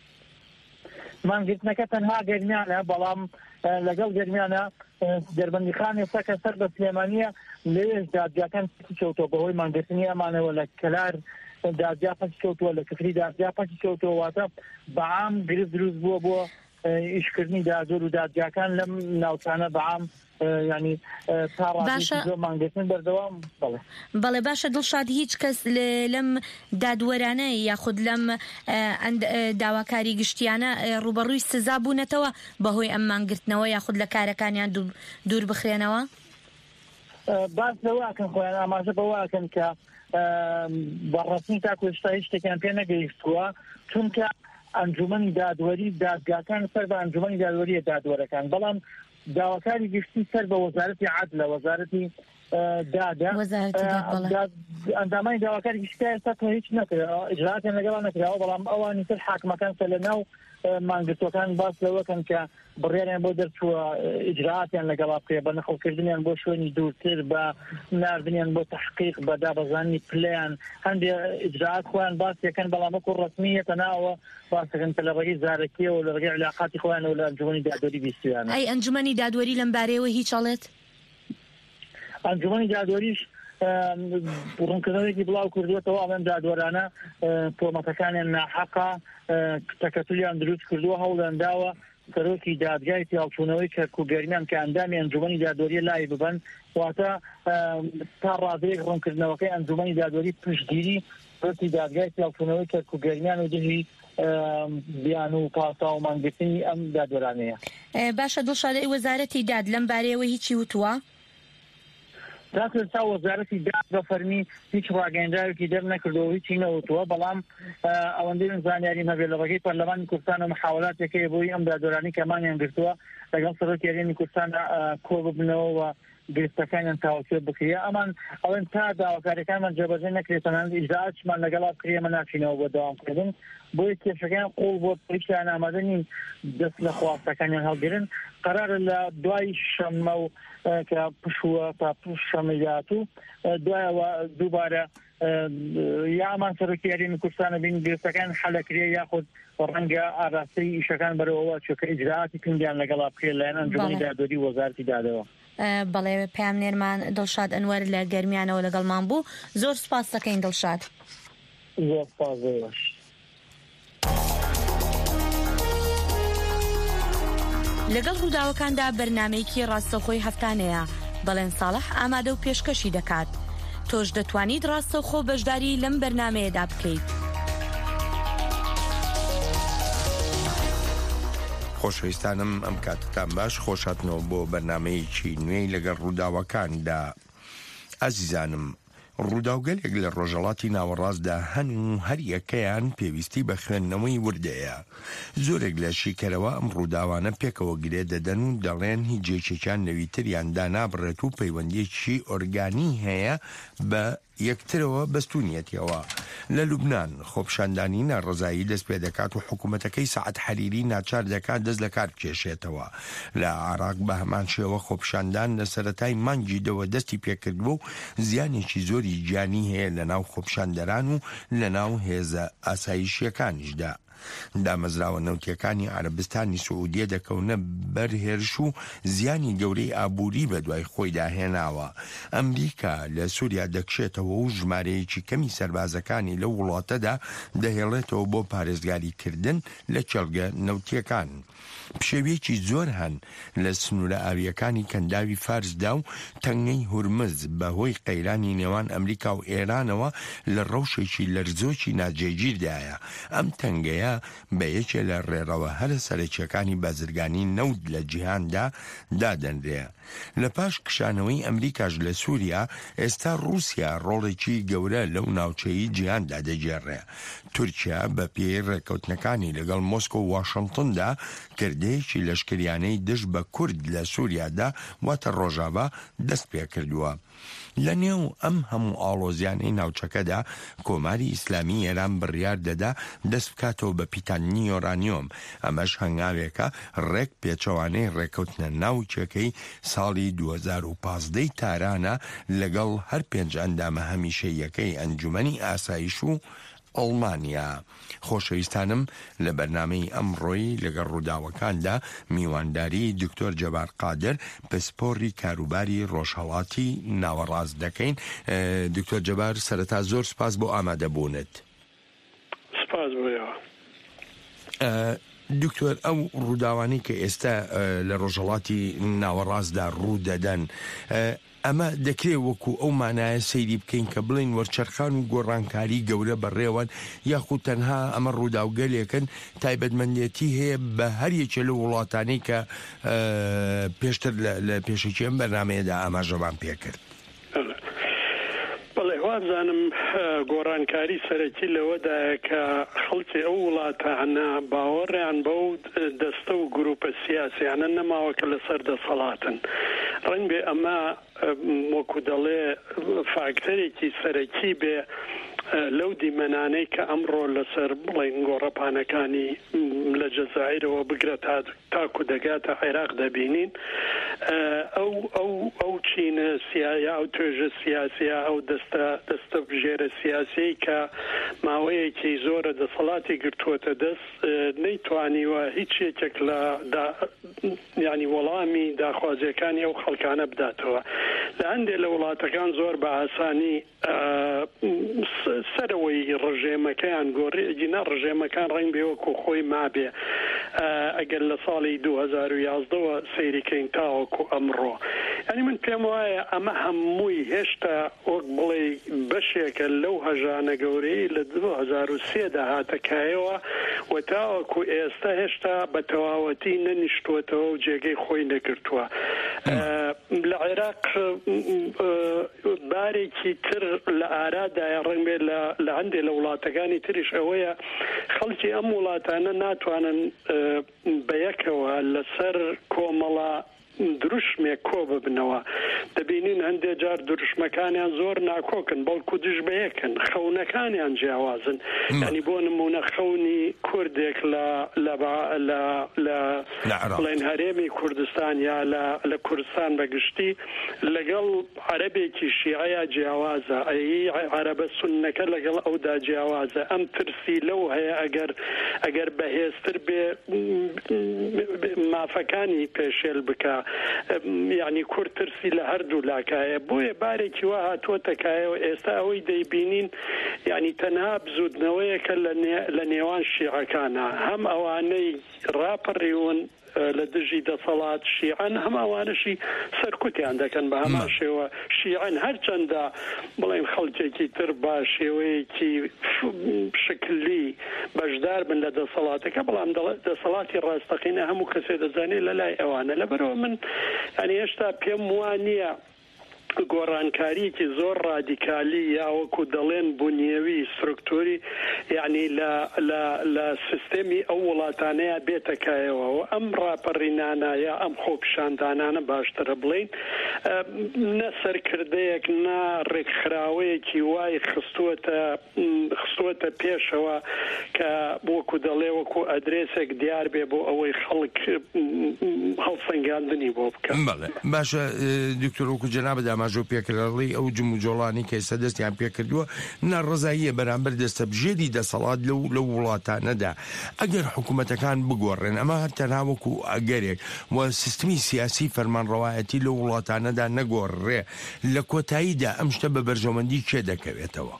مانگرتنەکە تەنها گەرمیانە بەڵام لەگەڵ گەرمیانە دەربەندیخان ئێستا کە سەر بە سلێمانیە لەوێش دادگاکان پچی کەوتەوە بەهۆی مانگرتنی ئەمانەوە لە کەلار دادگا پچی کەوتووە لە کفری دادگا پچی کەوتەوە واتە بەعام گرفت دروست بووە بۆ ئیشکردنی دادوەر و دادگاکان لەم ناوچانە بەعام ینی تا ڕادێکی مانگرتن بەردەوام بەڵێ باشە دڵشاد هیچ کەس لەم دادوەرانە یاخود لەم داواکاری گشتیانە ڕوبەڕووی سزا بوونەتەوە بەهۆی ئەم مانگرتنەوە یاخود لە کارەکانیان دوور بخرێنەوە؟ باس لەواکەن خۆیان ئاماژە بەواکەن کە بەڕەسمی تاکو هێشتا هیچ شتێکیان پێ نەگەیشتووە چونکە ئەنجومەنی دادوەری دادگاکان سەر بە ئەنجومەنی دادوەریە دادوەرەکان بەڵام داواکاری گشتی سەر بە وەزارەتی عەدلە وەزارەتی دادا ئەندامانی داواکاری گشتی ئێستا تۆ هیچ نەکراوە ئیجراتیان لەگەڵ نەکراوە بەڵام ئەوانی تر حاکمەکان سەر لەناو مانگرتوەکان باس لەوەکەن کە بڕیاریان بۆ دەرچووە ئیجراتیان لەگەڵا بکرێ بە نەخۆکردنیان بۆ شوێنی دوورتر بە ناردنیان بۆ تەحقیق بە دابەزانی پلەیان هەندێک ئیجرات خۆیان باس یەکەن بەڵام وەکو ڕەسمیەتە ناوە باسەکەن کە لە ڕێگەی زارەکیەوە لە ڕێگەی علاقاتی خۆیانەوە لە ئەنجومەنی دادوەری بیستویانە. ئەی ئەنجومەنی دادوەری لەم بارەیەوە هیچ ئەڵێت؟ ئەنجومەنی دادوەریش ڕوونکردنێکی بڵاو کردوێتەوە ئەڵێن دادوەرانە تۆمەتەکانیان ناحەقا تەکەتلیان دروست کردووە هەوڵیان داوە سەرۆکی دادگای هەڵفونەوەی چەرک و گەرمیان کە ئەندامی ئەنجومەنی دادوەریە لای ببەن واتە تا ڕادەیەک ڕوونکردنەوەکەی ئەنجومەنی دادوەری پشتگیری سەرۆکی دادگای هەڵفونەوەی چەرک و گەرمیان و دژی بیان و پاسا و مانگرتنی ئەم دادوەرانەیە. باشە دڵشاد وەزارەتی داد لەم بارەیەوە هیچی وتووە؟ تا وەزارەتی داد بە فەرمی هیچ ڕاگەیەنداوێکی دەرنەکردەوە هیچی نەوتووە بەڵام ئەوەندەی زانیاری هەبێت لە ڕێگەی پەرلەمانی کوردستان و محاولاتێکەیە بۆی ئەم دادوەرانی کەمانیان گرتووە لەگەڵ سەرۆکی هەرێمی کوردستان کۆ ببنەوە و گرفتەکانیان تاوتێ بکرێ ئەمان ئەوەن تا داواکاریەکانمان جێبەجێ نەکرێتەنان ئیجراعاتمان لەگەڵا بکرێمە ناچینەوە بۆ داوامکردن بۆی کێشەکان قوڵ بۆ پێشیان ئامادە نین دەست لە خواستەکانیان هەڵگرن قەرارە لە دوای شەمە و کە پشووە تا پوش شەمە داهاتوو دوایەوە دووبارە یامان سەرۆکی یاریمی کوردستانە بین گرفتەکان حەلەکرێ یاخود ڕەنگە ئاراستەی ئیشەکان بەرەوەوە چۆکە ئیجراعاتی کندیان لەگەڵا بکرێت لایەن ئەنجومەنی دادوەری وەزارەتی دادەوە. بەڵێ پامنێرمان دڵشاد ئەنوەر لە گەرمیانەوە لەگەڵمان بوو. زۆر سپاس دەکەین دڵشاد. زۆر سپاس. لەگەڵ ڕووداوەکاندا بەرنامەیەکی ڕاستەوخۆی هەفتانەیە بەڵێن ساڵح ئامادە و پێشکەشی دەکات. تۆش دەتوانیت ڕاستەوخۆ بەشداری لەم بەرنامەیەدا بکەیت. خۆشەویستانم ئەم کاتتان باش خۆشاتنەوە بۆ بەرنامەیەکی نوێی لەگەڵ ڕووداوەکاندا. ئازیزانم، ڕووداوگەلێک لە ڕۆژەڵاتی ناوەڕاستدا هەن و هەر یەکەیان پێویستی بە خوێندنەوەی وردەیە. زۆرێک لە شیکەرەوە ئەم ڕووداوانە پێکەوە گرێ دەدەن و دەڵێن هیچ جێچێکیان نەویتریان دانابڕێت و پەیوەندیەکی ئۆرگانی هەیە بە یەکترەوە بەستونیەتەوە. لە لوبنان خۆپشاندانی ناڕزایی دەست پێ دەکات و حکوومەتەکەی سەعەت حەریری ناچار دەکات دەست لە کار بکێشێتەوە. لە عێراق بە هەمان شێوە خۆپشاندان لە سەرەتای مانگی دەوە دەستی پێکردبوو و زیانێکی زۆری گیانی هەیە لە ناو خۆپشاندەران و لە ناو هێزە ئاسایشیەکانیشدا. دامەزراوە نەوتیەکانی عەرەبستانی سعودیە دەکەونە بەرهێرش و زیانی گەورەی ئابووری بە دوای خۆی داهێناوە. ئەمریکا لە سووریا دەکشێتەوە و ژمارەیەکی کەمی سەربازەکانی لە وڵاتەدا دەهێڵێتەوە بۆ پارێزگاریکردن لە چێلگە نەوتیەکان. پشێویەکی زۆر هەن لە سنوورە ئاویەکانی کەنداوی فارسدا و تەنگەی هورمز بەهۆی قەیرانی نێوان ئەمریکا و ئێرانەوە لە ڕەوشێکی لەرزۆکی ناجێگیردایە. ئەم تەنگەیە بە یەکێ لە ڕێڕەوە هەرە سەرەکیەکانی بازرگانی نەوت لە جیهاندا دادەنرێ. لە پاش کشانەوەی ئەمریکاش لە سووریا ئێستا رووسیا ڕۆڵێکی گەورە لەو ناوچەی جیهاندا دەجێڕێ. تورکیا بە پێی ڕێکەوتنەکانی لەگەڵ مۆسکۆ و واشنگتندا کردەیەکی لەشکریانەی دژ بە کورد لە سووریادا واتە ڕۆژاوا دەست پێ کردووە. لە نێو ئەم هەموو ئاڵۆزیانەی ناوچەکەدا کۆماری ئیسلامی ئێران بڕیار دەدا دەست بکاتەوە بە پیتانی یۆرانیۆم. ئەمەش هەنگاوێکە ڕێک پێچەوانەی ڕێکەوتنە ناوچەکەی ساڵی 2015 تارانە لەگەڵ هەر 5 ئەندامە هەمیشەیەکەی ئەنجومەنی ئاسایش و ئەڵمانیا. خۆشەویستانم، لە بەرنامەی ئەمڕۆی لەگەڵ ڕووداوەکاندا میوانداری دکتۆر جەبار قادر پسپۆڕی کاروباری ڕۆژهەڵاتی ناوەڕاست دەکەین. دکتۆر جەبار، سەرەتا زۆر سپاس بۆ ئامادەبوونت. سپاس بۆیەوە. دکتۆر، ئەو ڕووداوانی کە ئێستا لە ڕۆژهەڵاتی ناوەڕاستدا ڕوو دەدەن، ئەمە دەکرێت وەکو ئەو مانایە سەیری بکەین کە بڵین وەرچەرخان و گۆڕانکاری گەورە بەڕێوەن، یاخود تەنها ئەمە ڕووداوگەلێکن تایبەتمەندێتی هەیە بە هەر یەکێ لە وڵاتانەی کە پێشتر لە پێشەکی ئەم بەرنامەیەدا ئاماژەمان پێکرد؟ بەڵێ، وابزانم گۆڕانکاری سەرەکی لەوەدایە کە خەڵکی ئەو وڵاتانە باوەڕیان بەو دەستە و گروپە سیاسیانە نەماوەکە لەسەر دەسەڵاتن. ڕەنگ بێ ئەمە وەکو دەڵێ فاکتەرێکی سەرەکی بێ لەو دیمەنانەی کە ئەمڕۆ لەسەر بڵین گۆڕەپانەکانی لە جەزائیرەوە بگرە تاکو دەگاتە عێراق دەبینین. ئەو چینە سیایا، ئەو توێژە سیاسیە، ئەو دەستە بژێرە سیاسی کە ماوەیەکی زۆرە دەسەڵاتی گرتووەتە دەست، نەیتوانیوە هیچ یەکێک لە ینی وەڵامی داخوازیەکانی ئەو خەڵکانە بداتەوە. لە هەندێک لە وڵاتەکان زۆر بە ئاسانی سەرەوەی ڕژێمەکەیان گۆڕینا ڕژێمەکان ڕنگ بێوەکو خۆی مابێ. ئەگەر لە ساڵی 2011ەوە سەیریکەین تاوەکو ئەمڕۆ، ینی من پێم وایە ئەمە هەمووی هێشتا وەک بڵێ بەشێکە لەو هەژانە گەورەی لە 2003دا هاتەکایەوە و تاوەکو ئێستا هێشتا بە تەواوەتی نەنیشتووەتەوە و جێگەی خۆی نەگرتووە. لە عێراق بارێکی تر لە ئارادایە ڕنگ بێ لە هەندێک لە وڵاتەکانی تریش ئەوەیە خەڵکی ئەم وڵاتانە ناتوانن بەیەکەوە لەسەر کۆمەڵە دروشم ڕسمێک کۆ ببنەوە دەبینین هەندێک جار دروشمەکانیان زۆر ناکۆکن بەڵکو دژبەیەکن خەونەکانیان جیاوازن ینی بۆ نمونە خەونی کوردێک لە هەرێمی کوردستان یا لە کوردستان بەگشتی لەگەڵ عەرەبێکی شیعەیە جیاوازە عەرەبە سوننەکە لەگەڵ ئەودا جیاوازە ئەم ترسی لەو هەیە ئەگەر بەهێزتر بێ مافەکانی پێشێل بکە یعنی کورد ترسی لە هەردوو لاکایە بۆیە بارێکی وا هاتووەتەکایەوە ئێستا ئەوەی دەیبینین یعنی تەنها بزودنەوەیەکە لە نێوان شیعەکانە هەم ئەوانەی ڕاپەڕیون لە دژی دەسەڵات شیعەن هەم ئەوانەشی سەرکوتیان دەکەن بە هەمان شێوە شیعەن هەرچەندە بڵێن خەڵکێکی تر با شێوەیەکی شکلی بەشدار بن لە دەسەڵاتەکە بەڵام دەسەڵاتی ڕاستەقینە هەموو کەسێ دەزانێت لە لای ئەوانە لەبەرەوە من ینی هێشتا پێم وانە گۆڕانکاریکی زۆر ڕادیکالی یاوەکو دەڵێن بوونیەوی سترکتوری یعنی لە سیستەمی ئەو وڵاتانەیە بێتەکایەوە و ئەم ڕاپەڕینانە یا ئەم خۆپیشاندانانە باشترە بڵین نە سەرکردەیەک نا ڕێکخراوەیەکی وای خستووەتە پێشەوە کە وەکو دەڵێ وەکو ئەدرێسێک دیار بێ بۆ ئەوەی خەڵک هەڵسەنگاندنی بۆ بکەن. باشە دکتۆر وەکو جەنابە ماژۆ پێکراڵی ئەو جموجۆڵانی کە ئێستا دەستیان پێکردووە ناڕزاییە بەرامبەر دەستە بژێری دەسەڵات لەو وڵاتانەدا ئەگەر حکوومەتەکان بگۆڕێن ئەمە هەر تەنها وەکو ئەگەرێک و سیستمی سیاسی فەرمانڕەوایەتی لە وڵاتانەدا نەگۆڕێ لە کۆتاییدا ئەم شتە بە بەرژەوەندی کێ دەکەوێتەوە؟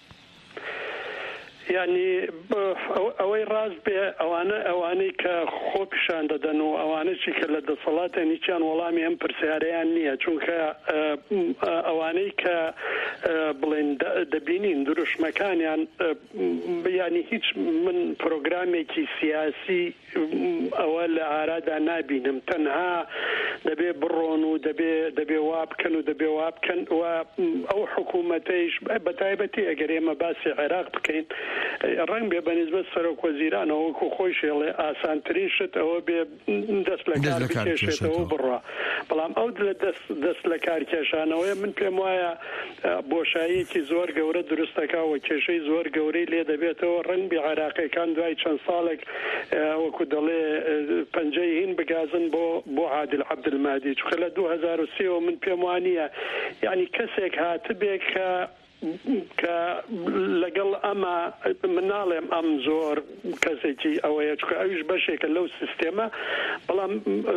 یعنی ئەوەی ڕاست بێ ئەوانەی کە خۆپیشان دەدەن و ئەوانەی کە لە دەسەڵاتە نیچیان وەڵامی ئەم پرسیارەیان نییە چونکە ئەوانەی کە بڵێن دەبینین دروشمەکانیان ینی هیچ من پرۆگرامێکی سیاسی ئەوە لە ئارادا نابینم تەنها دەبێ بڕۆن و دەبێ وابکەن و دەبێ وابکەن و ئەو حکوومەتەیش بەتایبەتی ئەگەر ئێمە باسی عێراق بکەین ڕنگ بێ بەنسبەت سەرۆک وەزیرانەوە وەکو خۆی شێڵێ ئاسانترین شت ئەوە بێ دەست لە کار بکێشێتەوە بڕوا بەڵام ئەو دەست لە کارکێشانەوەی من پێم وایە بۆشاییەکی زۆر گەورە دروستەکەوە کێشەی زۆر گەورەی لێ دەبێتەوە ڕنگ بێ عێراقیەکان دوای چەند ساڵێک وەکو دەڵێ پەنجەی هین بگازن بۆ عادل عەبدولمادی چونکە لە 2003 من پێم وانیە یعنی کەسێک هاتبێ کە لەگەڵ ئەمە مناڵێم ئەم زۆر کەسێکی ئەوەیە چکە ئەویش بەشێکە لەو سیستێمە بەڵام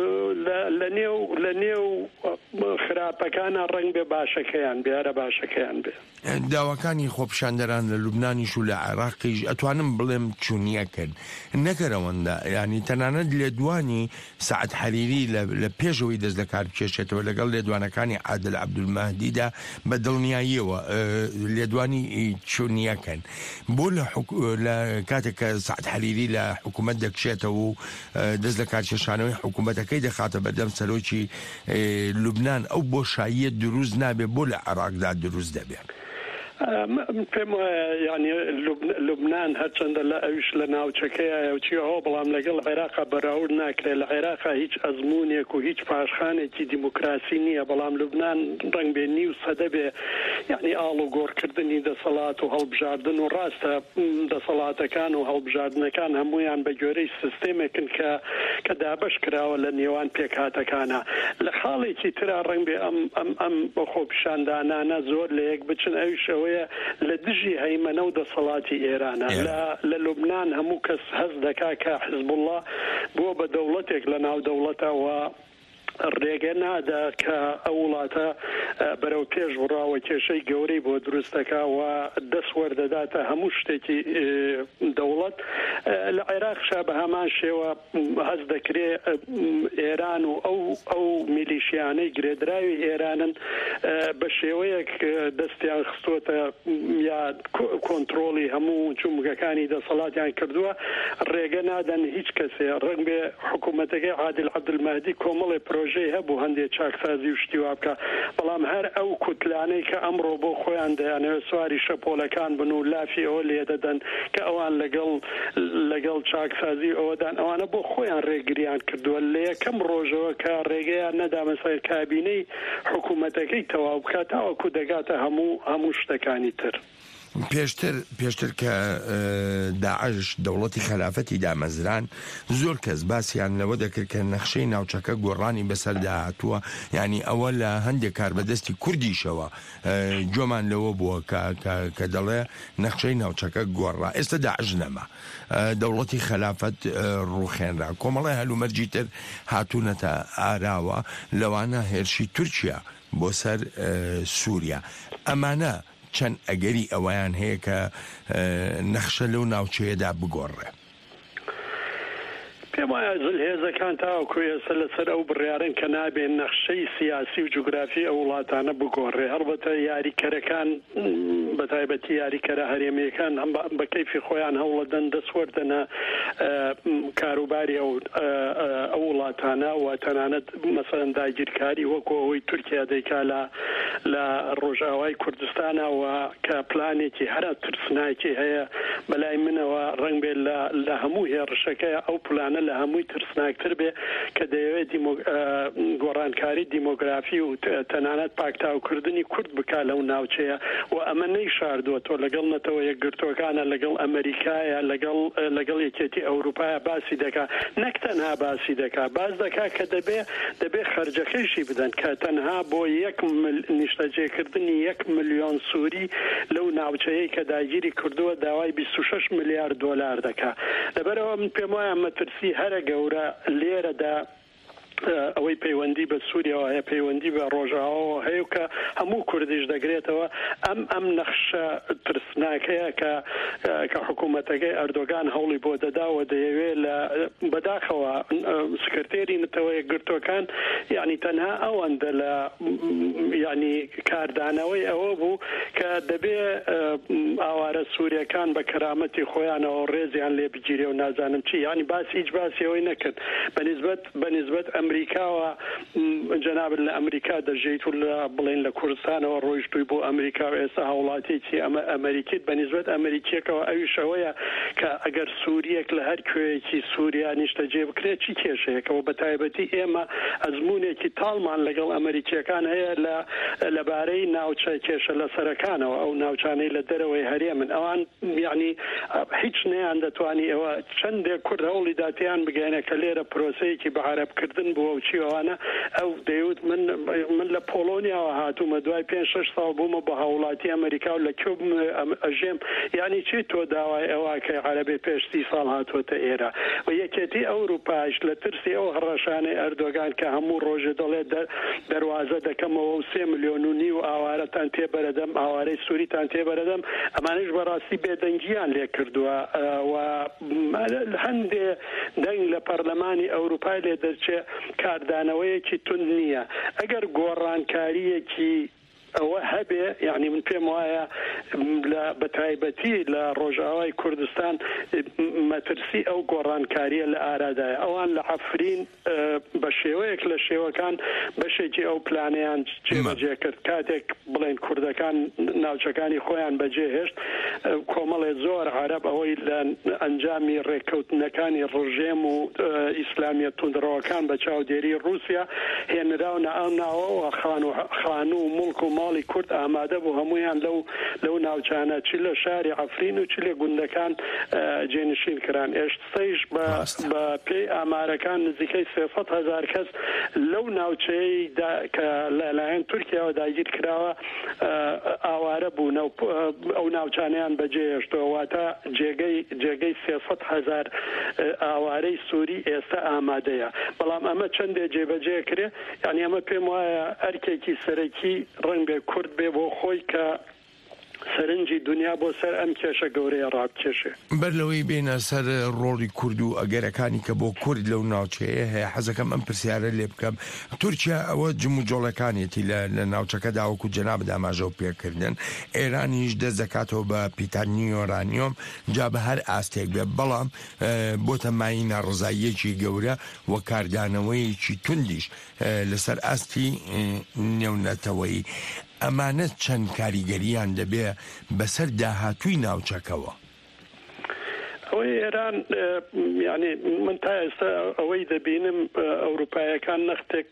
لە نێو خراپەکانە ڕنگ بێ باشەکەیان بێرە باشەکەیان بێ. داواکانی خۆپیشاندەران لە لوبنانیش و لە عێراقیش ئەتوانم بڵێم چوونیەکەن نەکەرەوەندا ینی تەنانەت لێدوانی سەعەد حەریری لە پێشەوەی دەست لە کار بکێشێتەوە لەگەڵ لێدوانەکانی عادل عەبدولمەهدیدا بە دڵنیاییەوە لێدوانی چوونیەکەن بۆ لە کاتێک کە سەعەد حەریری لە حکوومەت دەکشێتەوە و دەست لە کارکێشانەوەی حکوومەتەکەی دەخاتە بەردەم سەرۆکی لوبنان ئەو بۆشاییە دروست نابێ بۆ لە عێراقدا دروست دەبێت. پێم ینی لوبنان هەرچەندە لە ئەویش لە ناوچەکەیە چیەوە بەڵام لەگەڵ عێراقا بەراورد ناکرێت لە عێراقا هیچ ئەزمونێک و هیچ پاشخانێکی دیموکراسی نییە بەڵام لوبنان ڕنگ بێ نیو سەدە بێ یعنی ئاڵ و گۆڕکردنی دەسەڵات و هەڵبژاردن و ڕاستە دەسەڵاتەکان و هەڵبژاردنەکان هەمویان بە گوێرەی سیستێمێکن کە دابش کراوە لە نێوان پێکهاتەکانە لە خاڵێکی ترا ڕنگ بێ ئەم بەخۆپیشاندانانە زۆر لە یەک بچن ئەویشەوەیە لە دژی هەیمەنە و دەسەڵاتی ئێرانە لە لوبنان هەموو کەس هەست دەکا کە حزب الله بۆ بە دەوڵەتێک لە ناو دەوڵەتەوە ڕێگە نادا کە ئەو وڵاتە بەرەو پێش بڕاوە کێشەی گەورەی بۆ دروستەکە و دەست وەردەداتە هەموو شتێکی دەوڵەت لە عێراقشا بە هەمان شێوە هەست دەکرێ ئێران و ئەو میلیشیانەی گرێدراوی ئێرانن بە شێوەیەک دەستیان خستوتە یا کۆنتڕۆڵی هەموو جومگەکانی دەسەڵاتیان کردووە ڕێگە نادەن هیچ کەسێ ڕنگ بێ حکوومەتەکەی عادل عەبدولمەهدی کۆمەڵێ پرۆژەی هەبوو هەندێک چاکسازی و شتی وابکە بەڵام هەر ئەو کوتلانەی کە ئەمڕۆ بۆ خۆیان دەیانەوە سواری شەپۆلەکان بن و لافی ئەوە لێ دەدەن کە ئەوان لەگەڵ چاکسازی ئەوەدان ئەوانە بۆ خۆیان ڕێگریان کردووە لە یەکەم ڕۆژەوە کە ڕێگەیان نەدامەسەر کابینەی حکوومەتەکەی تەواو بکات تاوەکو دەگاتە هەموو شتەکانی تر. پێشتر کە داعش دەوڵەتی خلافەتی دامەزران زۆر کەس باسییان لەوە دەکرد کە نەخشەی ناوچەکە گۆڕانی بەسەردا هاتووە یعنی ئەوە لە هەندێک کاربەدەستی کوردیشەوە جۆمان لەوە بووە کە دەڵێ نەخشەی ناوچەکە گۆڕا ئێستا داعش نەما دەوڵەتی خلافەت ڕوخێنرا کۆمەڵی هەلومەرجی تر هاتوونەتە ئاراوە لەوانە هێرشی تورکیا بۆ سەر سووریا ئەمانە چەند ئەگەری ئەویان هەیە کە نەخشە لەو ناوچەیەدا بگۆڕێ. پێم وایە هێزەکان تاوەکو ئێستا لەسەر ئەو بڕیارن کە نابێن نەخشەی سیاسی و جوگرافی ئەو وڵاتانە بگۆڕێ هەڵبەتە یاریکەرەکان بەتایبەتی یاریکەرە هەرێمیەکان بە کەیفی خۆیان هەوڵەدەن دەسوەردەنە کاروباری ئەو وڵاتانە و تەنانەت مەسەڵەن داگیرکاری وەکو ئەوەی تورکیا دەیکا لە ڕۆژاوای کوردستانەوە کە پلانێکی هەرە ترسناکی هەیە بەلای منەوە ڕەنگ بێت لە هەموو هێڕشەکەی ئەو پلانە لە هەمووی ترسناکتر بێ کە دەیەوێت گۆڕانکاری دیمۆگرافی و تەنانەت پاکتاوکردنی کورد بکا لەو ناوچەیە و ئەمە نەی شاردووە تۆ لەگەڵ نەتەوە یەکگرتوەکانە لەگەڵ ئەمریکایە لەگەڵ یەکێتی ئەوروپایە باسی دەکا نەک تەنها باسی دەکا باز دەکا کە دەبێ خەرجەکەیشی بدەن کە تەنها بۆ نیشتەجێکردنی 1 ملیۆن سووری لەو ناوچەیە کە داگیری کردووە داوای 26 میلیارد دۆلار دەکا لەبەرەوە من پێم وایە مەترسی هەرە گەورە لێرەدا ئەوەی پەیوەندی بە سووریەوە هەیە پەیوەندی بە ڕۆژاوەوە هەیە کە هەموو کوردیش دەگرێتەوە ئەم نەخشە ترسناکەیە کە حکوومەتەکەی ئەردۆگان هەوڵی بۆ دەداوە دەیەوێت لە بەداخەوە سکرتێری نەتەوە یەکگرتوەکان یعنی تەنها ئەوەندە لە ینی کاردانەوەی ئەوە بوو کە دەبێ ئاوارە سووریەکان بە کەرامەتی خۆیانەوە ڕێزیان لێ بگیرێ و نازانم چی ینی هیچ باسیەوەی نەکرد بەنسبەت ئەمریکاوە جەنابن لە ئەمریکا دەژیت و لە بڵێن لە کوردستانەوە ڕۆیشتووی بۆ ئەمریکا و ئێستا هاوڵاتێکی ئەمریکیت بەنسبەت ئەمریکیەکەوە ئەویشەوەیە کە ئەگەر سووریەک لە هەر کوێیەکی سووریا نیشتەجێ بکرێت چی کێشەیەکەوە بە تایبەتی ئێمە ئەزمونێکی تاڵمان لەگەڵ ئەمریکیەکان هەیە لەبارەی ناوچە کێشە لە سەرەکانەوە ئەو ناوچانەی لە دەرەوەی هەرێمن ئەوان یعنی هیچ نەیان دەتوانی ئەوە چەندێک کورد هەوڵی داتیان بگەێنە کە لێرە پرۆسەیەکی بە عەرەبکردن بووە و چیوانە ئەو دەیوت من لە پۆلۆنیاوە هاتوومە دوای 5-6 ساڵ بوومە بە هاوڵاتی ئەمریکا و لە کێو ئەژێم یعنی چی تۆ داوای ئەوواکە عەرەبی پێش 30 ساڵ هاتووەتە ئێرە و یەکێتی ئەوروپاش لە ترسی ئەو هەڕەشانەی ئەردۆگان کە هەموو ڕۆژێ دەڵێت دەواازە دەکەمەوە و 3 ملیۆن و نیو ئاوارەتان تێبەرەدەم ئاوارەی سووریتان تێبەرەدەم ئەمانش بەڕاستی بێدەنگیان لێ کردووە و هەندێ دەنگ لە پەرلەمانی ئەوروپای لێ دەرچێ کاردانەوەیەکی تند نییە ئەگەر گۆڕانکاریەکی ئەوە هەبێ یعنی من پێم وایە بەتایبەتی لە ڕۆژاوای کوردستان مەترسی ئەو گۆڕانکاریە لە ئارادایە ئەوان لە عەفرین بە شێوەیەک لە شێوەکان بەشێکی ئەو پلانیان جێبەجێ کرد کاتێک بڵێن کوردەکان ناوچەکانی خۆیان بەجێهێشت کۆمەڵێ زۆر عەرەب ئەوەی لە ئەنجامی ڕێککەوتنەکانی ڕژێم و ئیسلامیە توندڕەوەکان بە چاودێری رووسیا هێنراونە ئەو ناوەوە خانوو و مڵک و ماڵی کورد ئامادە بوو هەمویان لەو ناوچانە چی لە شاری عەفرین و چی لە گوندەکان جێنشین کران ئێستەیش بە پێی ئامارەکان نزیکەی 300,000 کەس لەو ناوچەی کە لەلایەن تورکیاوە داگیر کراوە ئاوارە بوون ئەو ناوچانیان بەجێهێشتەوە واتە جێگەی 300,000 ئاوارەی سووری ئێستا ئامادەیە بەڵام ئەمە چەندێ جێبەجێ کرێ یعنی ئەمە پێم وایە ئەرکێکی سەرەکی ڕەنگ بێ کورد بێ بۆ خۆی کە سەرنجی دنیا بۆ سەر ئەم کێشە گەورەیە ڕابکێشێ بەر لەوەی بێنە سەر ڕۆڵی کورد و ئەگەرەکانی کە بۆ کورد لەو ناوچەیە هەیە حەزەکەم ئەم پرسیارە لێ بکەم تورکیا ئەوە جم و جۆڵەکانێتی لە ناوچەکەدا وەکو جەناب داماژە و پێکردن ئێرانیش دەست دەکاتەوە بە پیتانی ئۆرانیۆم جا بە هەر ئاستێک بێ بەڵام بۆتە مای ناڕزاییەکی گەورە وە کاردانەوەیکی توندیش لەسەر ئاستی نێونەتەوەی ئەمانە چەند کاریگەریان دەبێ بەسەر داهاتووی ناوچەکەوە ئەوەی ئێران یعنی من تا ئێستا ئەوەی دەبینم ئەوروپایەکان نەختێک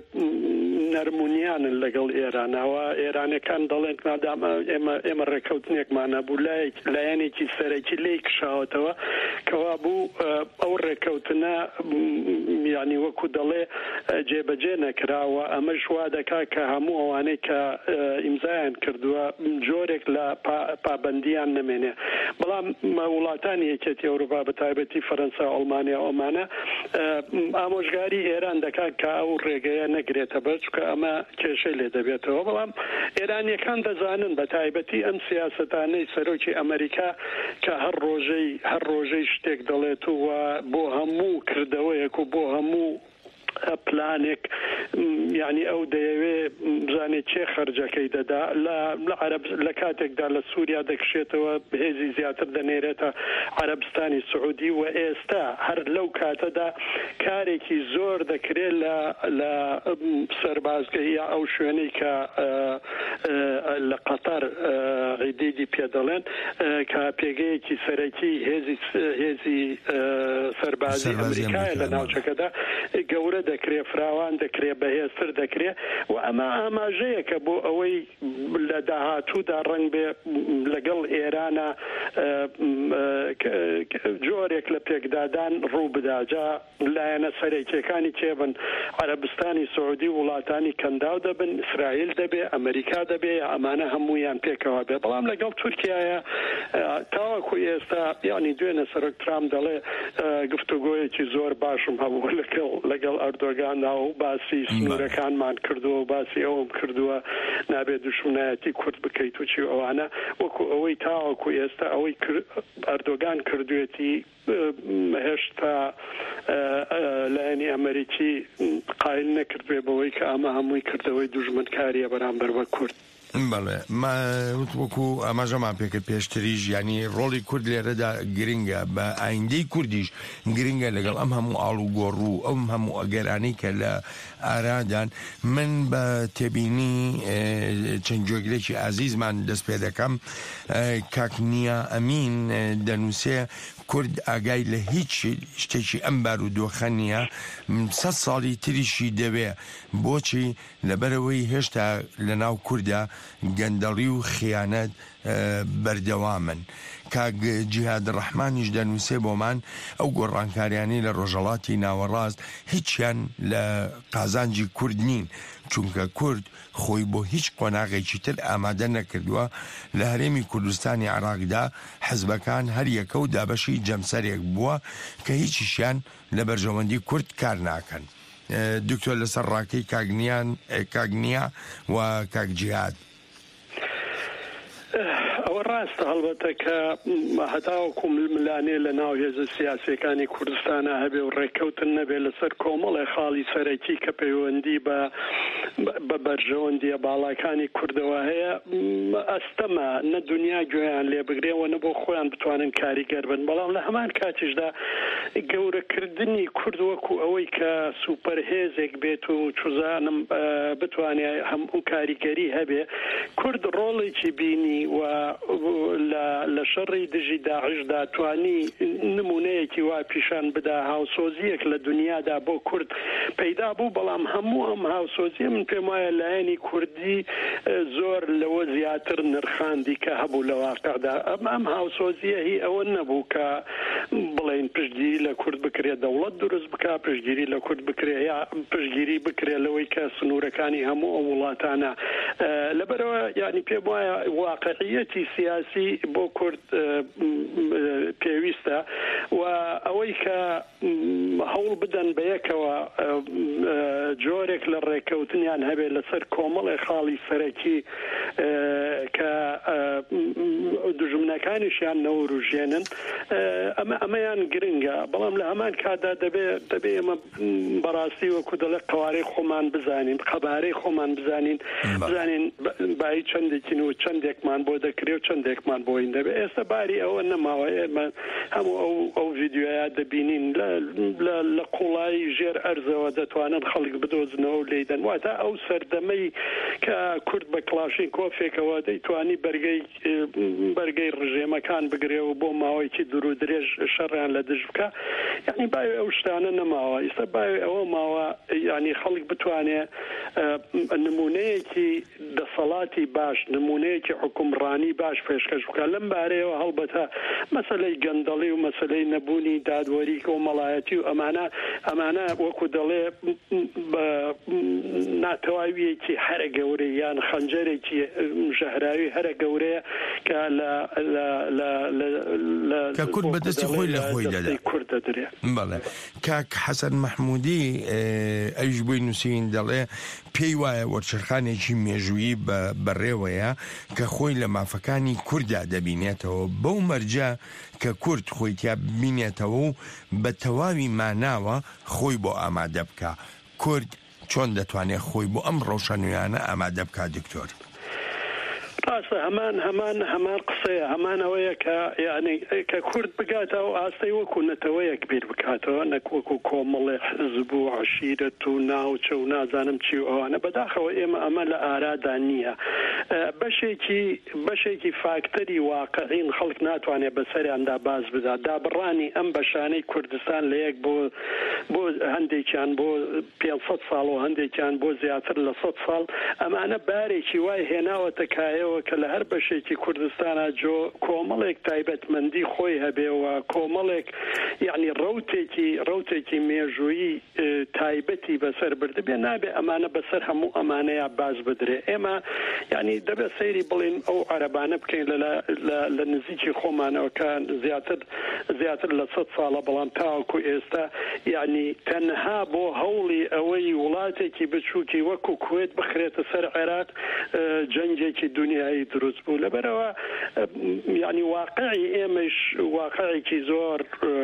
نەرمونیانن لەگەڵ ئێرانەوە ئێرانەکان دەڵێن مادام ئێمە ڕێکەوتنێکمانە بوو لایەنێکی سەرەکی لێی کشاوەتەوە کەوا بوو ئەو ڕێکەوتنە یعنی وەکو دەڵێ جێبەجێ نەکراوە ئەمە ژوا دەکا کە هەموو ئەوانەی کە ئیمزایان کردووە جۆرێک لە پابەندیان نەمێنێ بەڵام وڵاتانی یەکێتی ئەوروپا بە تایبەتی فەرەنسا ئەڵمانیا ئۆمانە ئامۆژگاری ئێران دەکات کە ئەو ڕێگەیە نەگرێتە بەر چکە ئەمە کێشەی لێ دەبێتەوە بەڵام ئێرانیەکان دەزانن بە تایبەتی ئەم سیاسەتانەی سەرۆکی ئەمریکا کە هەر ڕۆژەی شتێک دەڵێت و بۆ هەموو کردەوەیەک و بۆ هەموو پلانێک یعنی ئەو دەیەوێ بزانێت چێ خەرجەکەی دەدا لە کاتێکدا لە سووریا دەکشێتەوە هێزی زیاتر دەنێرێتە عەرەبستانی سعودی و ئێستا هەر لەو کاتەدا کارێکی زۆر دەکرێت لە سەربازگەهی ئەو شوێنەی کە لە قەتەر عیدیدی پێ دەڵێن کە پێگەیەکی سەرەکی هێزی سەربازی ئەمریکایە لە ناوچەکەدا گەورە دەکرێت فراوان دەکرێت بەهێزتر دەکرێت و ئەمە ئاماژەیەکە بۆ ئەوەی لە داهاتوودا ڕەنگ بێ لەگەڵ ئێرانە جۆرێک لە پێکدادان ڕوو بداجا لایەنە سەرەکیەکانی چێبن عەرەبستانی سعودی وڵاتانی کەنداو دەبن ئیسرائیل دەبێ ئەمریکا دەبێ ئەمانە هەموویان پێکەوە بێ بەڵام لەگەڵ تورکیایە تاوەکو ئێستا یعنی دوێنە سەرۆک ترامپ دەڵێ گفتوگۆیەکی زۆر باشم هەبوو لەگەڵ ئەردۆگاندا و باسی سنوورەکانمان کردووە و باسی ئەوم کردووە نابێت دوشمنایەتی کورد بکەیت و چی ئەوانە وەکو ئەوەی تاوەکو ئێستا ئەوەی ئەردۆگان کردوێتی هێشتا لایەنی ئەمریکی قایل نەکردوێ بەوەی کە ئەمە هەمووی کردەوەی دوژمنکاریە بەرامبەر بە کورد بەڵێ وەکو ئاماژەمان پێکرد پێشتریش ینی ڕۆڵی کورد لێرەدا گرنگە بە ئایندەی کوردیش گرنگە لەگەڵ ئەم هەموو ئاڵ و گۆڕ و ئەم هەموو ئەگەرانەی کە لە ئارادان من بە تێبینی چەند جۆگرێکی ئازیزمان دەست پێ دەکەم کاکنیا ئەمین دەنووسێ کورد ئاگای لە هیچ شتێکی ئەم بارودۆخە نییە 100 ساڵی تریشی دەوێ بۆچی لەبەرەوەی هێشتا لە ناو کووردا گەندەڵی و خیانەت بەردەوامن کاک جیهاد ڕەحمانیش دەنووسێ بۆمان ئەو گۆڕانکاریانی لە ڕۆژەڵاتی ناوەڕاست هیچیان لە قازانجی کورد نین چونکە کورد خۆی بۆ هیچ قۆناغێکی تر ئامادە نەکردووە لە هەرێمی کوردستانی عێراقدا حزبەکان هەر یەکە و دابەشی جەمسەرێک بووە کە هیچیشیان لە بەرژەوەندی کورد کار ناکەن دکتۆر لەسەر ڕاکەی کاگنیا و کاک جیهاد ئەوە ڕاستە هەڵبەتە کە هەتاوەکو ململانێ لە ناو هێزە سیاسیەکانی کوردستانە هەبێ و ڕێکەوتن نەبێ لەسەر کۆمەڵی خاڵی سەرەکی کە پەیوەندی بە بەرژەوەندیە باڵاکانی کوردەوە هەیە ئەستەمە نە دنیا گوێیان لێ بگرێەوە نە بۆ خۆیان بتوانن کاریگەر بن بەڵام لە هەمان کاتیشدا گەورەکردنی کورد وەکو ئەوەی کە سوپەرهێزێک بێت و چوزانم بتوانێت هەموو کاریگەری هەبێ کورد ڕۆڵێکی بینی و لە شەڕی دژی داعشدا توانی نمونەیەکی وا پیشان بدا هاوسۆزیەک لە دنیادا بۆ کورد پەیدا بوو بەڵام هەموو ئەم هاوسۆزیە من پێم وایە لایەنی کوردی زۆر لەوە زیاتر نرخاندی کە هەبوو لە واقعدا ئەم هاوسۆزیە هی ئەوە نەبوو کە بڵێن پشتگیری لە کورد بکرێت دەوڵەت دروست بکە پشتگیری لە کورد بکرێت یا پشتگیری بکرێت لەوەی کە سنوورەکانی هەموو ئەو وڵاتانە لەبەرەوە یعنی پێم وایە واقعیەتی سیاسی بۆ کورد پێویستە و ئەوەی کە هەوڵ بدەن بە یەکەوە جۆرێک لە ڕێکەوتنیان هەبێت لەسەر کۆمەڵی خاڵی سەرەکی کە دژمنەکانیشیان نەوروژێنن ئەمەیان گرنگە بەڵام لە هەمان کادا دەبێ ئێمە بەڕاستی وەکو دەڵێ قوارەی خۆمان بزانین قەبارەی خۆمان بزانین بای چەندێکین و چەندێکمان بۆ دەکرێت و چەندێکمان بۆین دەبێت ئێستا باری ئەوە نەماوە ئێمە هەموو ئەو ڤیددیۆیا دەبینین لە قوڵایی ژێر ئەرزەوە دەتوانن خەڵک بدۆزنەوە و لێدەن واتە ئەو سەردەمەی کە کورد بە کلاشین کۆفێکەوە دەیتوانی بەرگەی ڕژێمەکان بگرێ و بۆ ماوەیەکی دوور و درێژ شەڕیان لە دژ بکە یعنی باوێ ئەو شتانە نەماوە ئێستا باوێ ئەوە ماوە ینی خەڵک بتوانێت نمونەیەکی دەسەڵاتی باش نمونەیەکی حکومڕانی باش پێشکەش بکە لەم بارەیەوە هەڵبەتە مەسەلەی گەندەڵی و مەسەلەی نەبوونی دادوەری کۆمەڵایەتی و ئەمانە وەکو دەڵێ ناتەواویەکی هەرە گەورەی یان خەنجەرێکی ژەهراوی هەرە گەورەیە کە کە کورد بەدەستی خۆی لە خۆی دەدا کورد دەدرێ بەڵێ کاک حەسەن مەحموودی ئەویش بۆی نووسین دەڵێ پێی وایە وەرچرخانێکی مێژوویی بەڕێوەیە کە خۆی لە مافەکانی کووردا دەبینێتەوە بەو مەرجە کە کورد خۆی تیا ببینێتەوە و بە تەواوی ماناوە خۆی بۆ ئامادە بکە کورد چۆن دەتوانێت خۆی بۆ ئەم ڕەوشەنویانە ئامادە بکە دکتۆر ڕاستە هەمان قسەیە هەمانەوەیە کە یعنی کە کورد بگاتەوە ئاستەی وەکو نەتەوەیەک بیر بکاتەوە نەک وەکو کۆمەڵێ حزب و عشیرەت و ناوچە و نازانم چی و ئەوانە بەداخەوە ئێمە ئەمە لە ئارادا نییە بەشێکی فاکتەری واقعین خەڵک ناتوانێت بەسەریاندا باز بدات دابڕانی ئەم بەشانەی کوردستان لە یەک بۆ هەندێکیان بۆ 500 ساڵ و هەندێکیان بۆ زیاتر لە 100 ساڵ ئەمانە بارێکی وای هێناوەتە کایەوە کە لە هەر بەشێکی کوردستانە جۆ کۆمەڵێک تایبەتمەندی خۆی هەبێەوە کۆمەڵێک یعنی ڕوتێکی مێژوویی تایبەتی بەسەر بردبێ نابێ ئەمانە بەسەر هەموو ئەمانەیە باز بدرێ ئێمە یعنی دەبێت سەیری بڵین ئەو عەرەبانە بکەین لە نزیکی خۆمانەوەکان زیاتر لە 100 ساڵە بەڵام تاوەکو ئێستا یعنی تەنها بۆ هەوڵی ئەوەی وڵاتێکی بچووکی وەکو کوێت بخرێتە سەر عێراق جەنگێکی دنیایی دروست بوو لەبەرەوە یعنی واقعی ئێمەش واقعێکی زۆر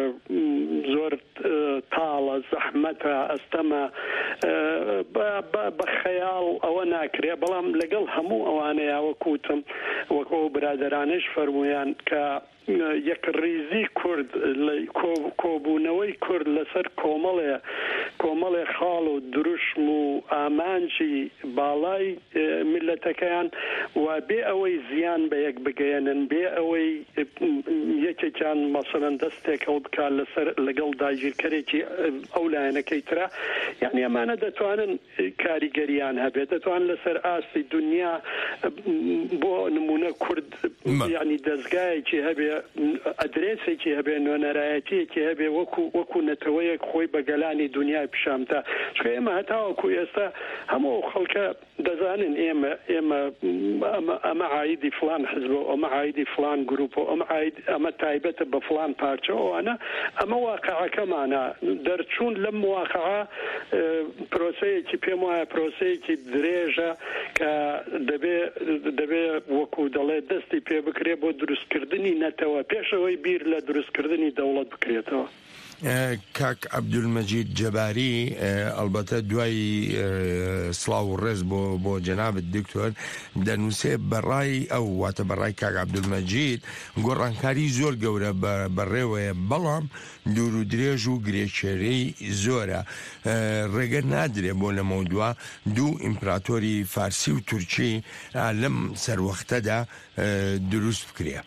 تاڵە زەحمەتە ئەستەمە بە خەیاڵ ئەوە ناکرێ بەڵام لەگەڵ هەموو ئەوانەیە وەکوتم وەکو برادرانش فەرمویان کە یەکڕیزی کورد کۆبوونەوەی کورد لەسەر کۆمەڵێ خاڵ و دروشم و ئامانجی باڵای میلەتەکەیان و بێ ئەوەی زیان بە یەک بگەێنن بێ ئەوەی یەکێکیان مەسەڵەن دەستێک هەڵ بکات لەگەڵ داگیرکەرێکی ئەو لایەنەکەی ترا یعنی ئەمانە دەتوانن کاریگەریان هەبێت دەتوان لەسەر ئاستی دنیا بۆ نمونە کورد یعنی دەستگایەکی هەبێ ئەدرێسێکی هەبێ نوێنەرایەتیەکی هەبێ وەکو نەتەوەیەک خۆی بە گەلانی دنیای پیشامتا چکە ئێمە هەتاوەکو ئێستا هەموو خەڵکە دەزانن ئێمە عایدی فلان حزب و ئەمە عایدی فلان گروپ و ئەمە تایبەتە بە فلان پارچە ئەوانە ئەمە واقعەکەمانە دەرچوون لەم واقعە پرۆسەیەکی پێم وایە پرۆسەیەکی درێژە کە دەبێ وەکو دەڵێ دەستی پێ بکرێ بۆ دروستکردنی نەتەوە پێشەوەی بیر لە دروستکردنی دەوڵەت بکرێتەوە کاک عەبدولمەجید جەباری ئەلبەتە دوای سڵاو و ڕێز بۆ جەنابەت دکتۆر دەنووسێ بەڕای ئەو واتە بەڕای کاک عەبدولمەجید گۆڕانکاری زۆر گەورە بەڕێوەیە بەڵام دوور و درێژ و گرێچێرەی زۆرە ڕێگە نادرێ بۆ لەمە دووە دوو ئیمپراتۆری فارسی و تورکی لەم سەروەختەدا دروست بکرێ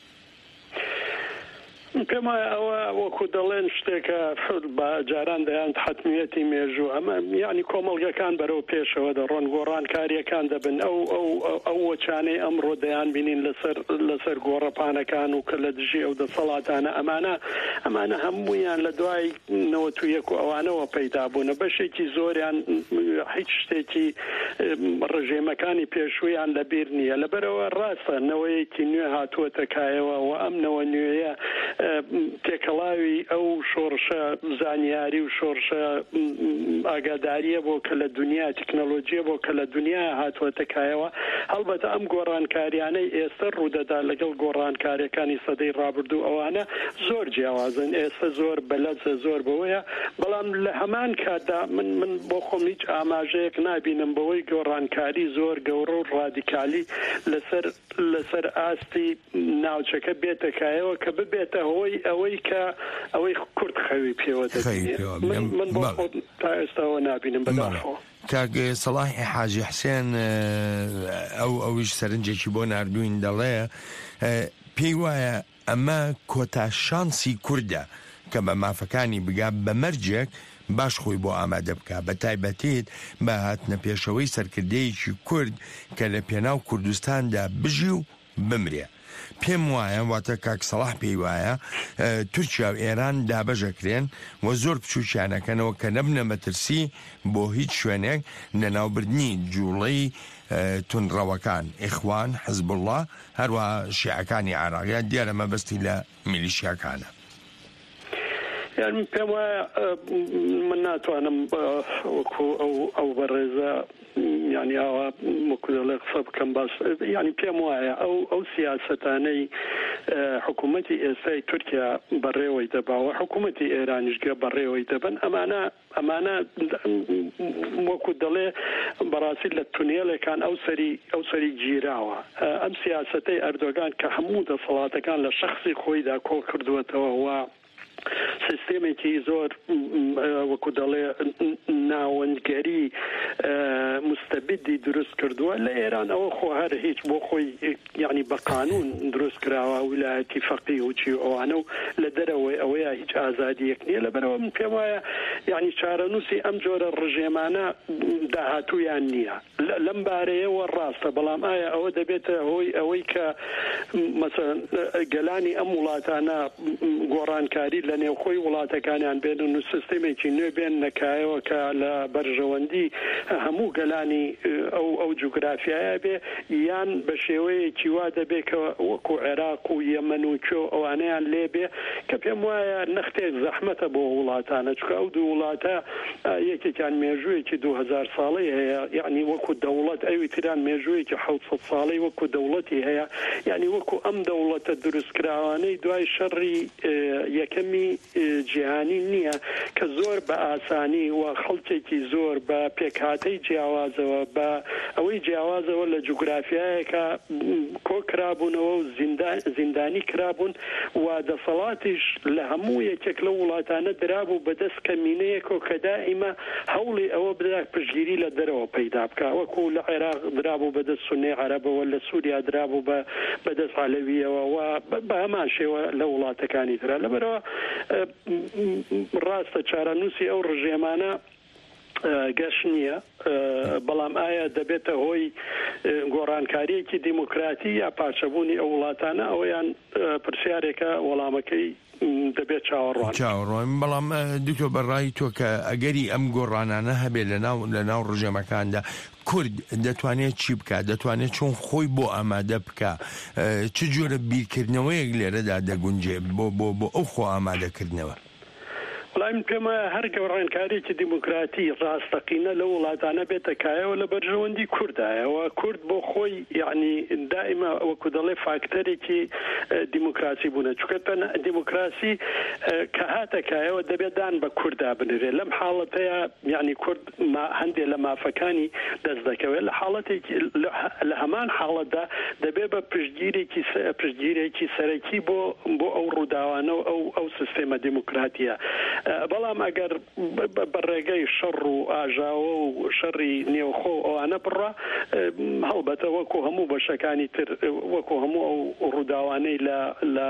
پێم وایە ئەوە وەکو دەڵێن شتێکە بە جاران دەیان حتمیەتی مێژوو ئەمە یعنی کۆمەڵگەکان بەرەو پێشەوە دەڕۆن گۆڕانکاریەکان دەبن ئەو وەچانەی ئەمڕۆ دەیان بینین لەسەر گۆڕەپانەکان و کە لە دژی ئەو دەسەڵاتانە ئەمانە هەموویان لە دوای 91 و ئەوانەوە پەیدا بوونە بەشێکی زۆریان هیچ شتێکی ڕژێمەکانی پێشوویان لەبیر نییە لەبەرەوە ڕاستە نەوەیەکی نوێ هاتووەتە کایەوە و ئەم نەوە نوێیە تێکەڵاوی ئەو شۆڕشە زانیاری و شۆڕشە ئاگاداریە بۆ کە لە دنیا تکنۆلۆژیە بۆ کە لە دنیا هاتووەتەکایەوە هەڵبەتە ئەم گۆڕانکاریانەی ئێستا ڕوودەدا لەگەڵ گۆڕانکاریەکانی سەدەی ڕابردوو ئەوانە زۆر جیاوازن ئێستا زۆر بەلەزە زۆر بەوەیە بەڵام لە هەمان کاتدا من بۆ خۆم هیچ ئاماژەیەک نابینم بەوەی گۆڕانکاری زۆر گەورە و ڕادیکالی لەسەر ئاستی ناوچەکە بێتەکایەوە کە ببێتە هۆی ئەوەی کە ئەوەی کورد خەوی پێوە دەبێت من بۆ خۆ تا ئێستاەوە نابینم بەداخەوە. کاک سەڵاحی حاجی حسێن ئەویش سەرنجێکی بۆ ناردوین دەڵێ پێی وایە ئەمە کۆتا شانسی کوردە کە بە مافەکانی بگا بە مەرجێک باش خۆی بۆ ئامادە بکە بە تایبەتیت بە هاتنە پێشەوەی سەرکردەیەکی کورد کە لە پێناو کوردستاندا بژی و بمرێ. پێم وایە واتە کاک سەڵاح پێی وایە تورکیا و ئێران دابەژەکرێن و زۆر بچووکیانەکەنەوە کە نەبنە مەترسی بۆ هیچ شوێنێک لەناوبردنی جوڵەی تونڕەوەکان ئیخوان حزب الله هەروە شیعەکانی عێراقیان دیارە مەبەستی لە میلیشیاکانە. یعنی پێم وایە من ناتوانم وەکو ئەو بەڕێزە یعنی ئەوە مکودەڵێ قسە بکەم باش یعنی پێم وایە ئەو سیاسەتانەی حکوومەتی ئێستای تورکیا بەڕێوەی دەباوە حکوومەتی ئێرانیشگە بەڕێوەی دەبن ئەمانە وەکو دەڵێ بەڕاستی لە تونێلێکان ئەو سەری گیراوە ئەم سیاسەتەی ئەردۆگان کە هەموو دەسەڵاتەکان لە شخصی خۆیدا کۆ کردووەتەوە و سیستێمێکی زۆر وەکو دەڵێ ناوەندگەری مستەبیدی دروست کردووە لە ئێران ئەوە خۆ هەر هیچ بۆ خۆی یعنی بە قانون دروست کراوە ویلایەتی فەقیه و چی ئەوانە و لە دەرەوەی ئەوەیە هیچ ئازادیەک نییە لەبەرەوە من پێم وایە یعنی چارەنووسی ئەم جۆرە ڕژێمانە داهاتوویان نییە لەم بارەیەوە ڕاستە بەڵام ئایا ئەوە دەبێتە هۆی ئەوەی کە مەسەڵەن گەلانی ئەم وڵاتانە گۆڕانکاری لە نێوخۆی وڵاتەکانیان بێنن و سیستێمێکی نوێ بێن نەکایەوە کە لە بەرژەوەندی هەموو گەلانی ئەو جوگرافیایە بێ یان بە شێوەیەکی وا دەبێت کە وەکو عێراق و یەمەن و کۆ ئەوانەیان لێ بێ کە پێم وایە نەختێک زەحمەتە بۆ وڵاتانە چکە ئەو دوو وڵاتە یەکێکیان مێژوویەکی 2000 ساڵی هەیە یعنی وەکو دەوڵەت ئەوی تران مێژوویەکی 700 ساڵی وەکو دەوڵەتی هەیە یعنی وەکو ئەم دەوڵەتە دروستکراوانەی دوای شەڕی یەکەمی جیهانی نییە کە زۆر بە ئاسانی و خەڵکێکی زۆر بە پێکهاتەی جیاوازەوە بە ئەوەی جیاوازەوە لە جوگرافیایەکە کۆ کرابوونەوە و زیندانی کرابوون و دەسەڵاتیش لە هەموو یەکێک لە وڵاتانە درابوو بەدەست کەمینەیەکۆ کە دائیمە هەوڵی ئەوە بدات پشگیری لە دەرەوە پەیدا بکە وەکو لە عێراق درابوو بەدەست سونی عەرەبەوە لە سووریا درابوو بەدەست عەلەویەوە و بە هەمان شێوە لە وڵاتەکانی ترە لەبەرەوە ڕاستە چارەنووسی ئەو ڕژێمانە گەشت نییە بەڵام ئایا دەبێتە هۆی گۆڕانکاریەکی دیموکراتی یا پارچەبوونی ئەو وڵاتانە ئەویان پرسیارێکە وەڵامەکەی دەبێت چاوەڕوان بەڵام دوکتۆر بەڕای تۆ کە ئەگەری ئەم گۆڕانانە هەبێت لە ناو ڕژێمەکاندا کورد دەتوانێت چی بکە دەتوانێت چۆن خۆی بۆ ئامادە بکە چ جۆرە بیرکردنەوەیەک لێرەدا دەگونجێ بۆ ئەو خۆ ئامادەکردنەوە وڵام پێم وایە هەر گەڕانکاریێکی دیموکراتی ڕاستەقینە لە وڵاتانە بێتەکایەوە لە بەرژەوەندی کوردایەوە کورد بۆ خۆی یعنی دائیمە وەکو دەڵێ فاکتەرێکی دیموکراسی بوونە چونکە دیموکراسی کە هاتەکایەوە دەبێت دان بە کووردا بنرێ لەم حاڵەتەیە یعنی کورد هەندێک لە مافەکانی دەست دەکەوێت لە حاڵەتێکی لە هەمان حاڵەتدا دەبێت بە پشتگیرێکی سەرەکی بۆ ئەو ڕووداوانە و ئەو سیستێمە دیموکراتیە بەڵام ئەگەر بەڕێگەی شەڕ و ئاژاوە و شەڕی نێوخۆ ئەوانە بڕە هەڵبەتە وەکو هەموو بەشەکانی تر وەکو هەموو ئەو ڕووداوانەی لە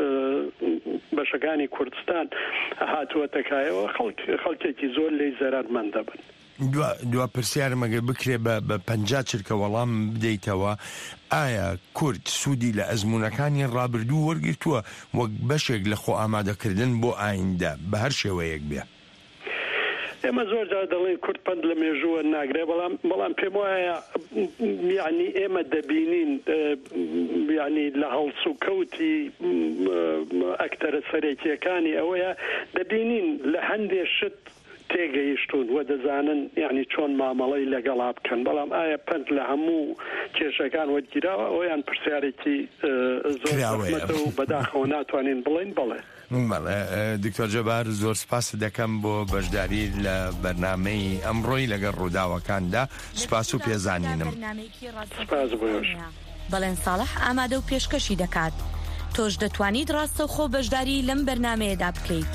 بەشەکانی کوردستان هاتووەتەکایەوە خەڵکێکی زۆر لێی زەرمەند دەبن دوا پرسیارم ئەگەر بکرێ بە 50 چرکە وەڵام بدەیتەوە ئایا کورد سوودی لە ئەزمونونەکانی ڕابردوو وەرگرتووە وەک بەشێک لە خۆ ئامادەکردن بۆ ئایندە بە هەر شێوەیەک بێ ئێمە زۆر جار دەڵێن کورد پند لە مێژووە ناگرێ بەڵام پێم وایە یعنی ئێمە دەبینین یعنی لە هەڵس و کەوتی ئەکتەرە سەرێکیەکانی ئەوەیە دەبینین لە هەندێک شت تێگەیشتون و دەزانن یعنی چۆن مامەڵەی لەگەڵا بکەن بەڵام ئایا پند لە هەموو کێشەکان وەرگیراوە ئەویان پرسیارێکی زۆر و بەداخەوە ناتوانین بڵێن بڵێ. دکتۆر جەبار زۆر سپاس دەکەم بۆ بەشداری لە بەرنامەی ئەمڕۆی لەگەڵ ڕووداوەکاندا سوپاس و پێزانینم. بەڵێن ساڵح ئامادە و پێشکەشی دەکات تۆش دەتوانیت ڕاستەوخۆ بەشداری لەم بەرنامەیەدا بکەیت.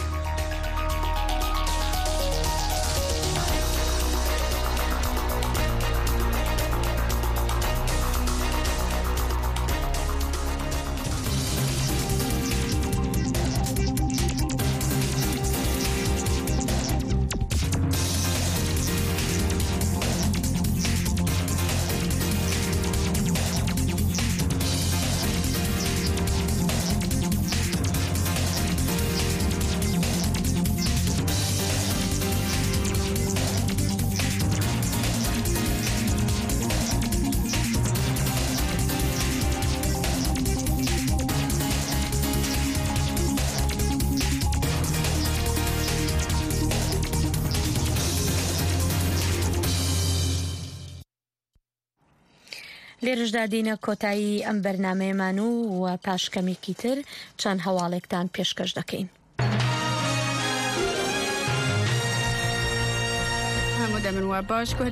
لێرشدا دینە کۆتایی ئەم بەرنامەیەمان و پاشکەمێکی تر چەند هەواڵێکتان پێشکەش دەکەین. هەموو دەمن وە باش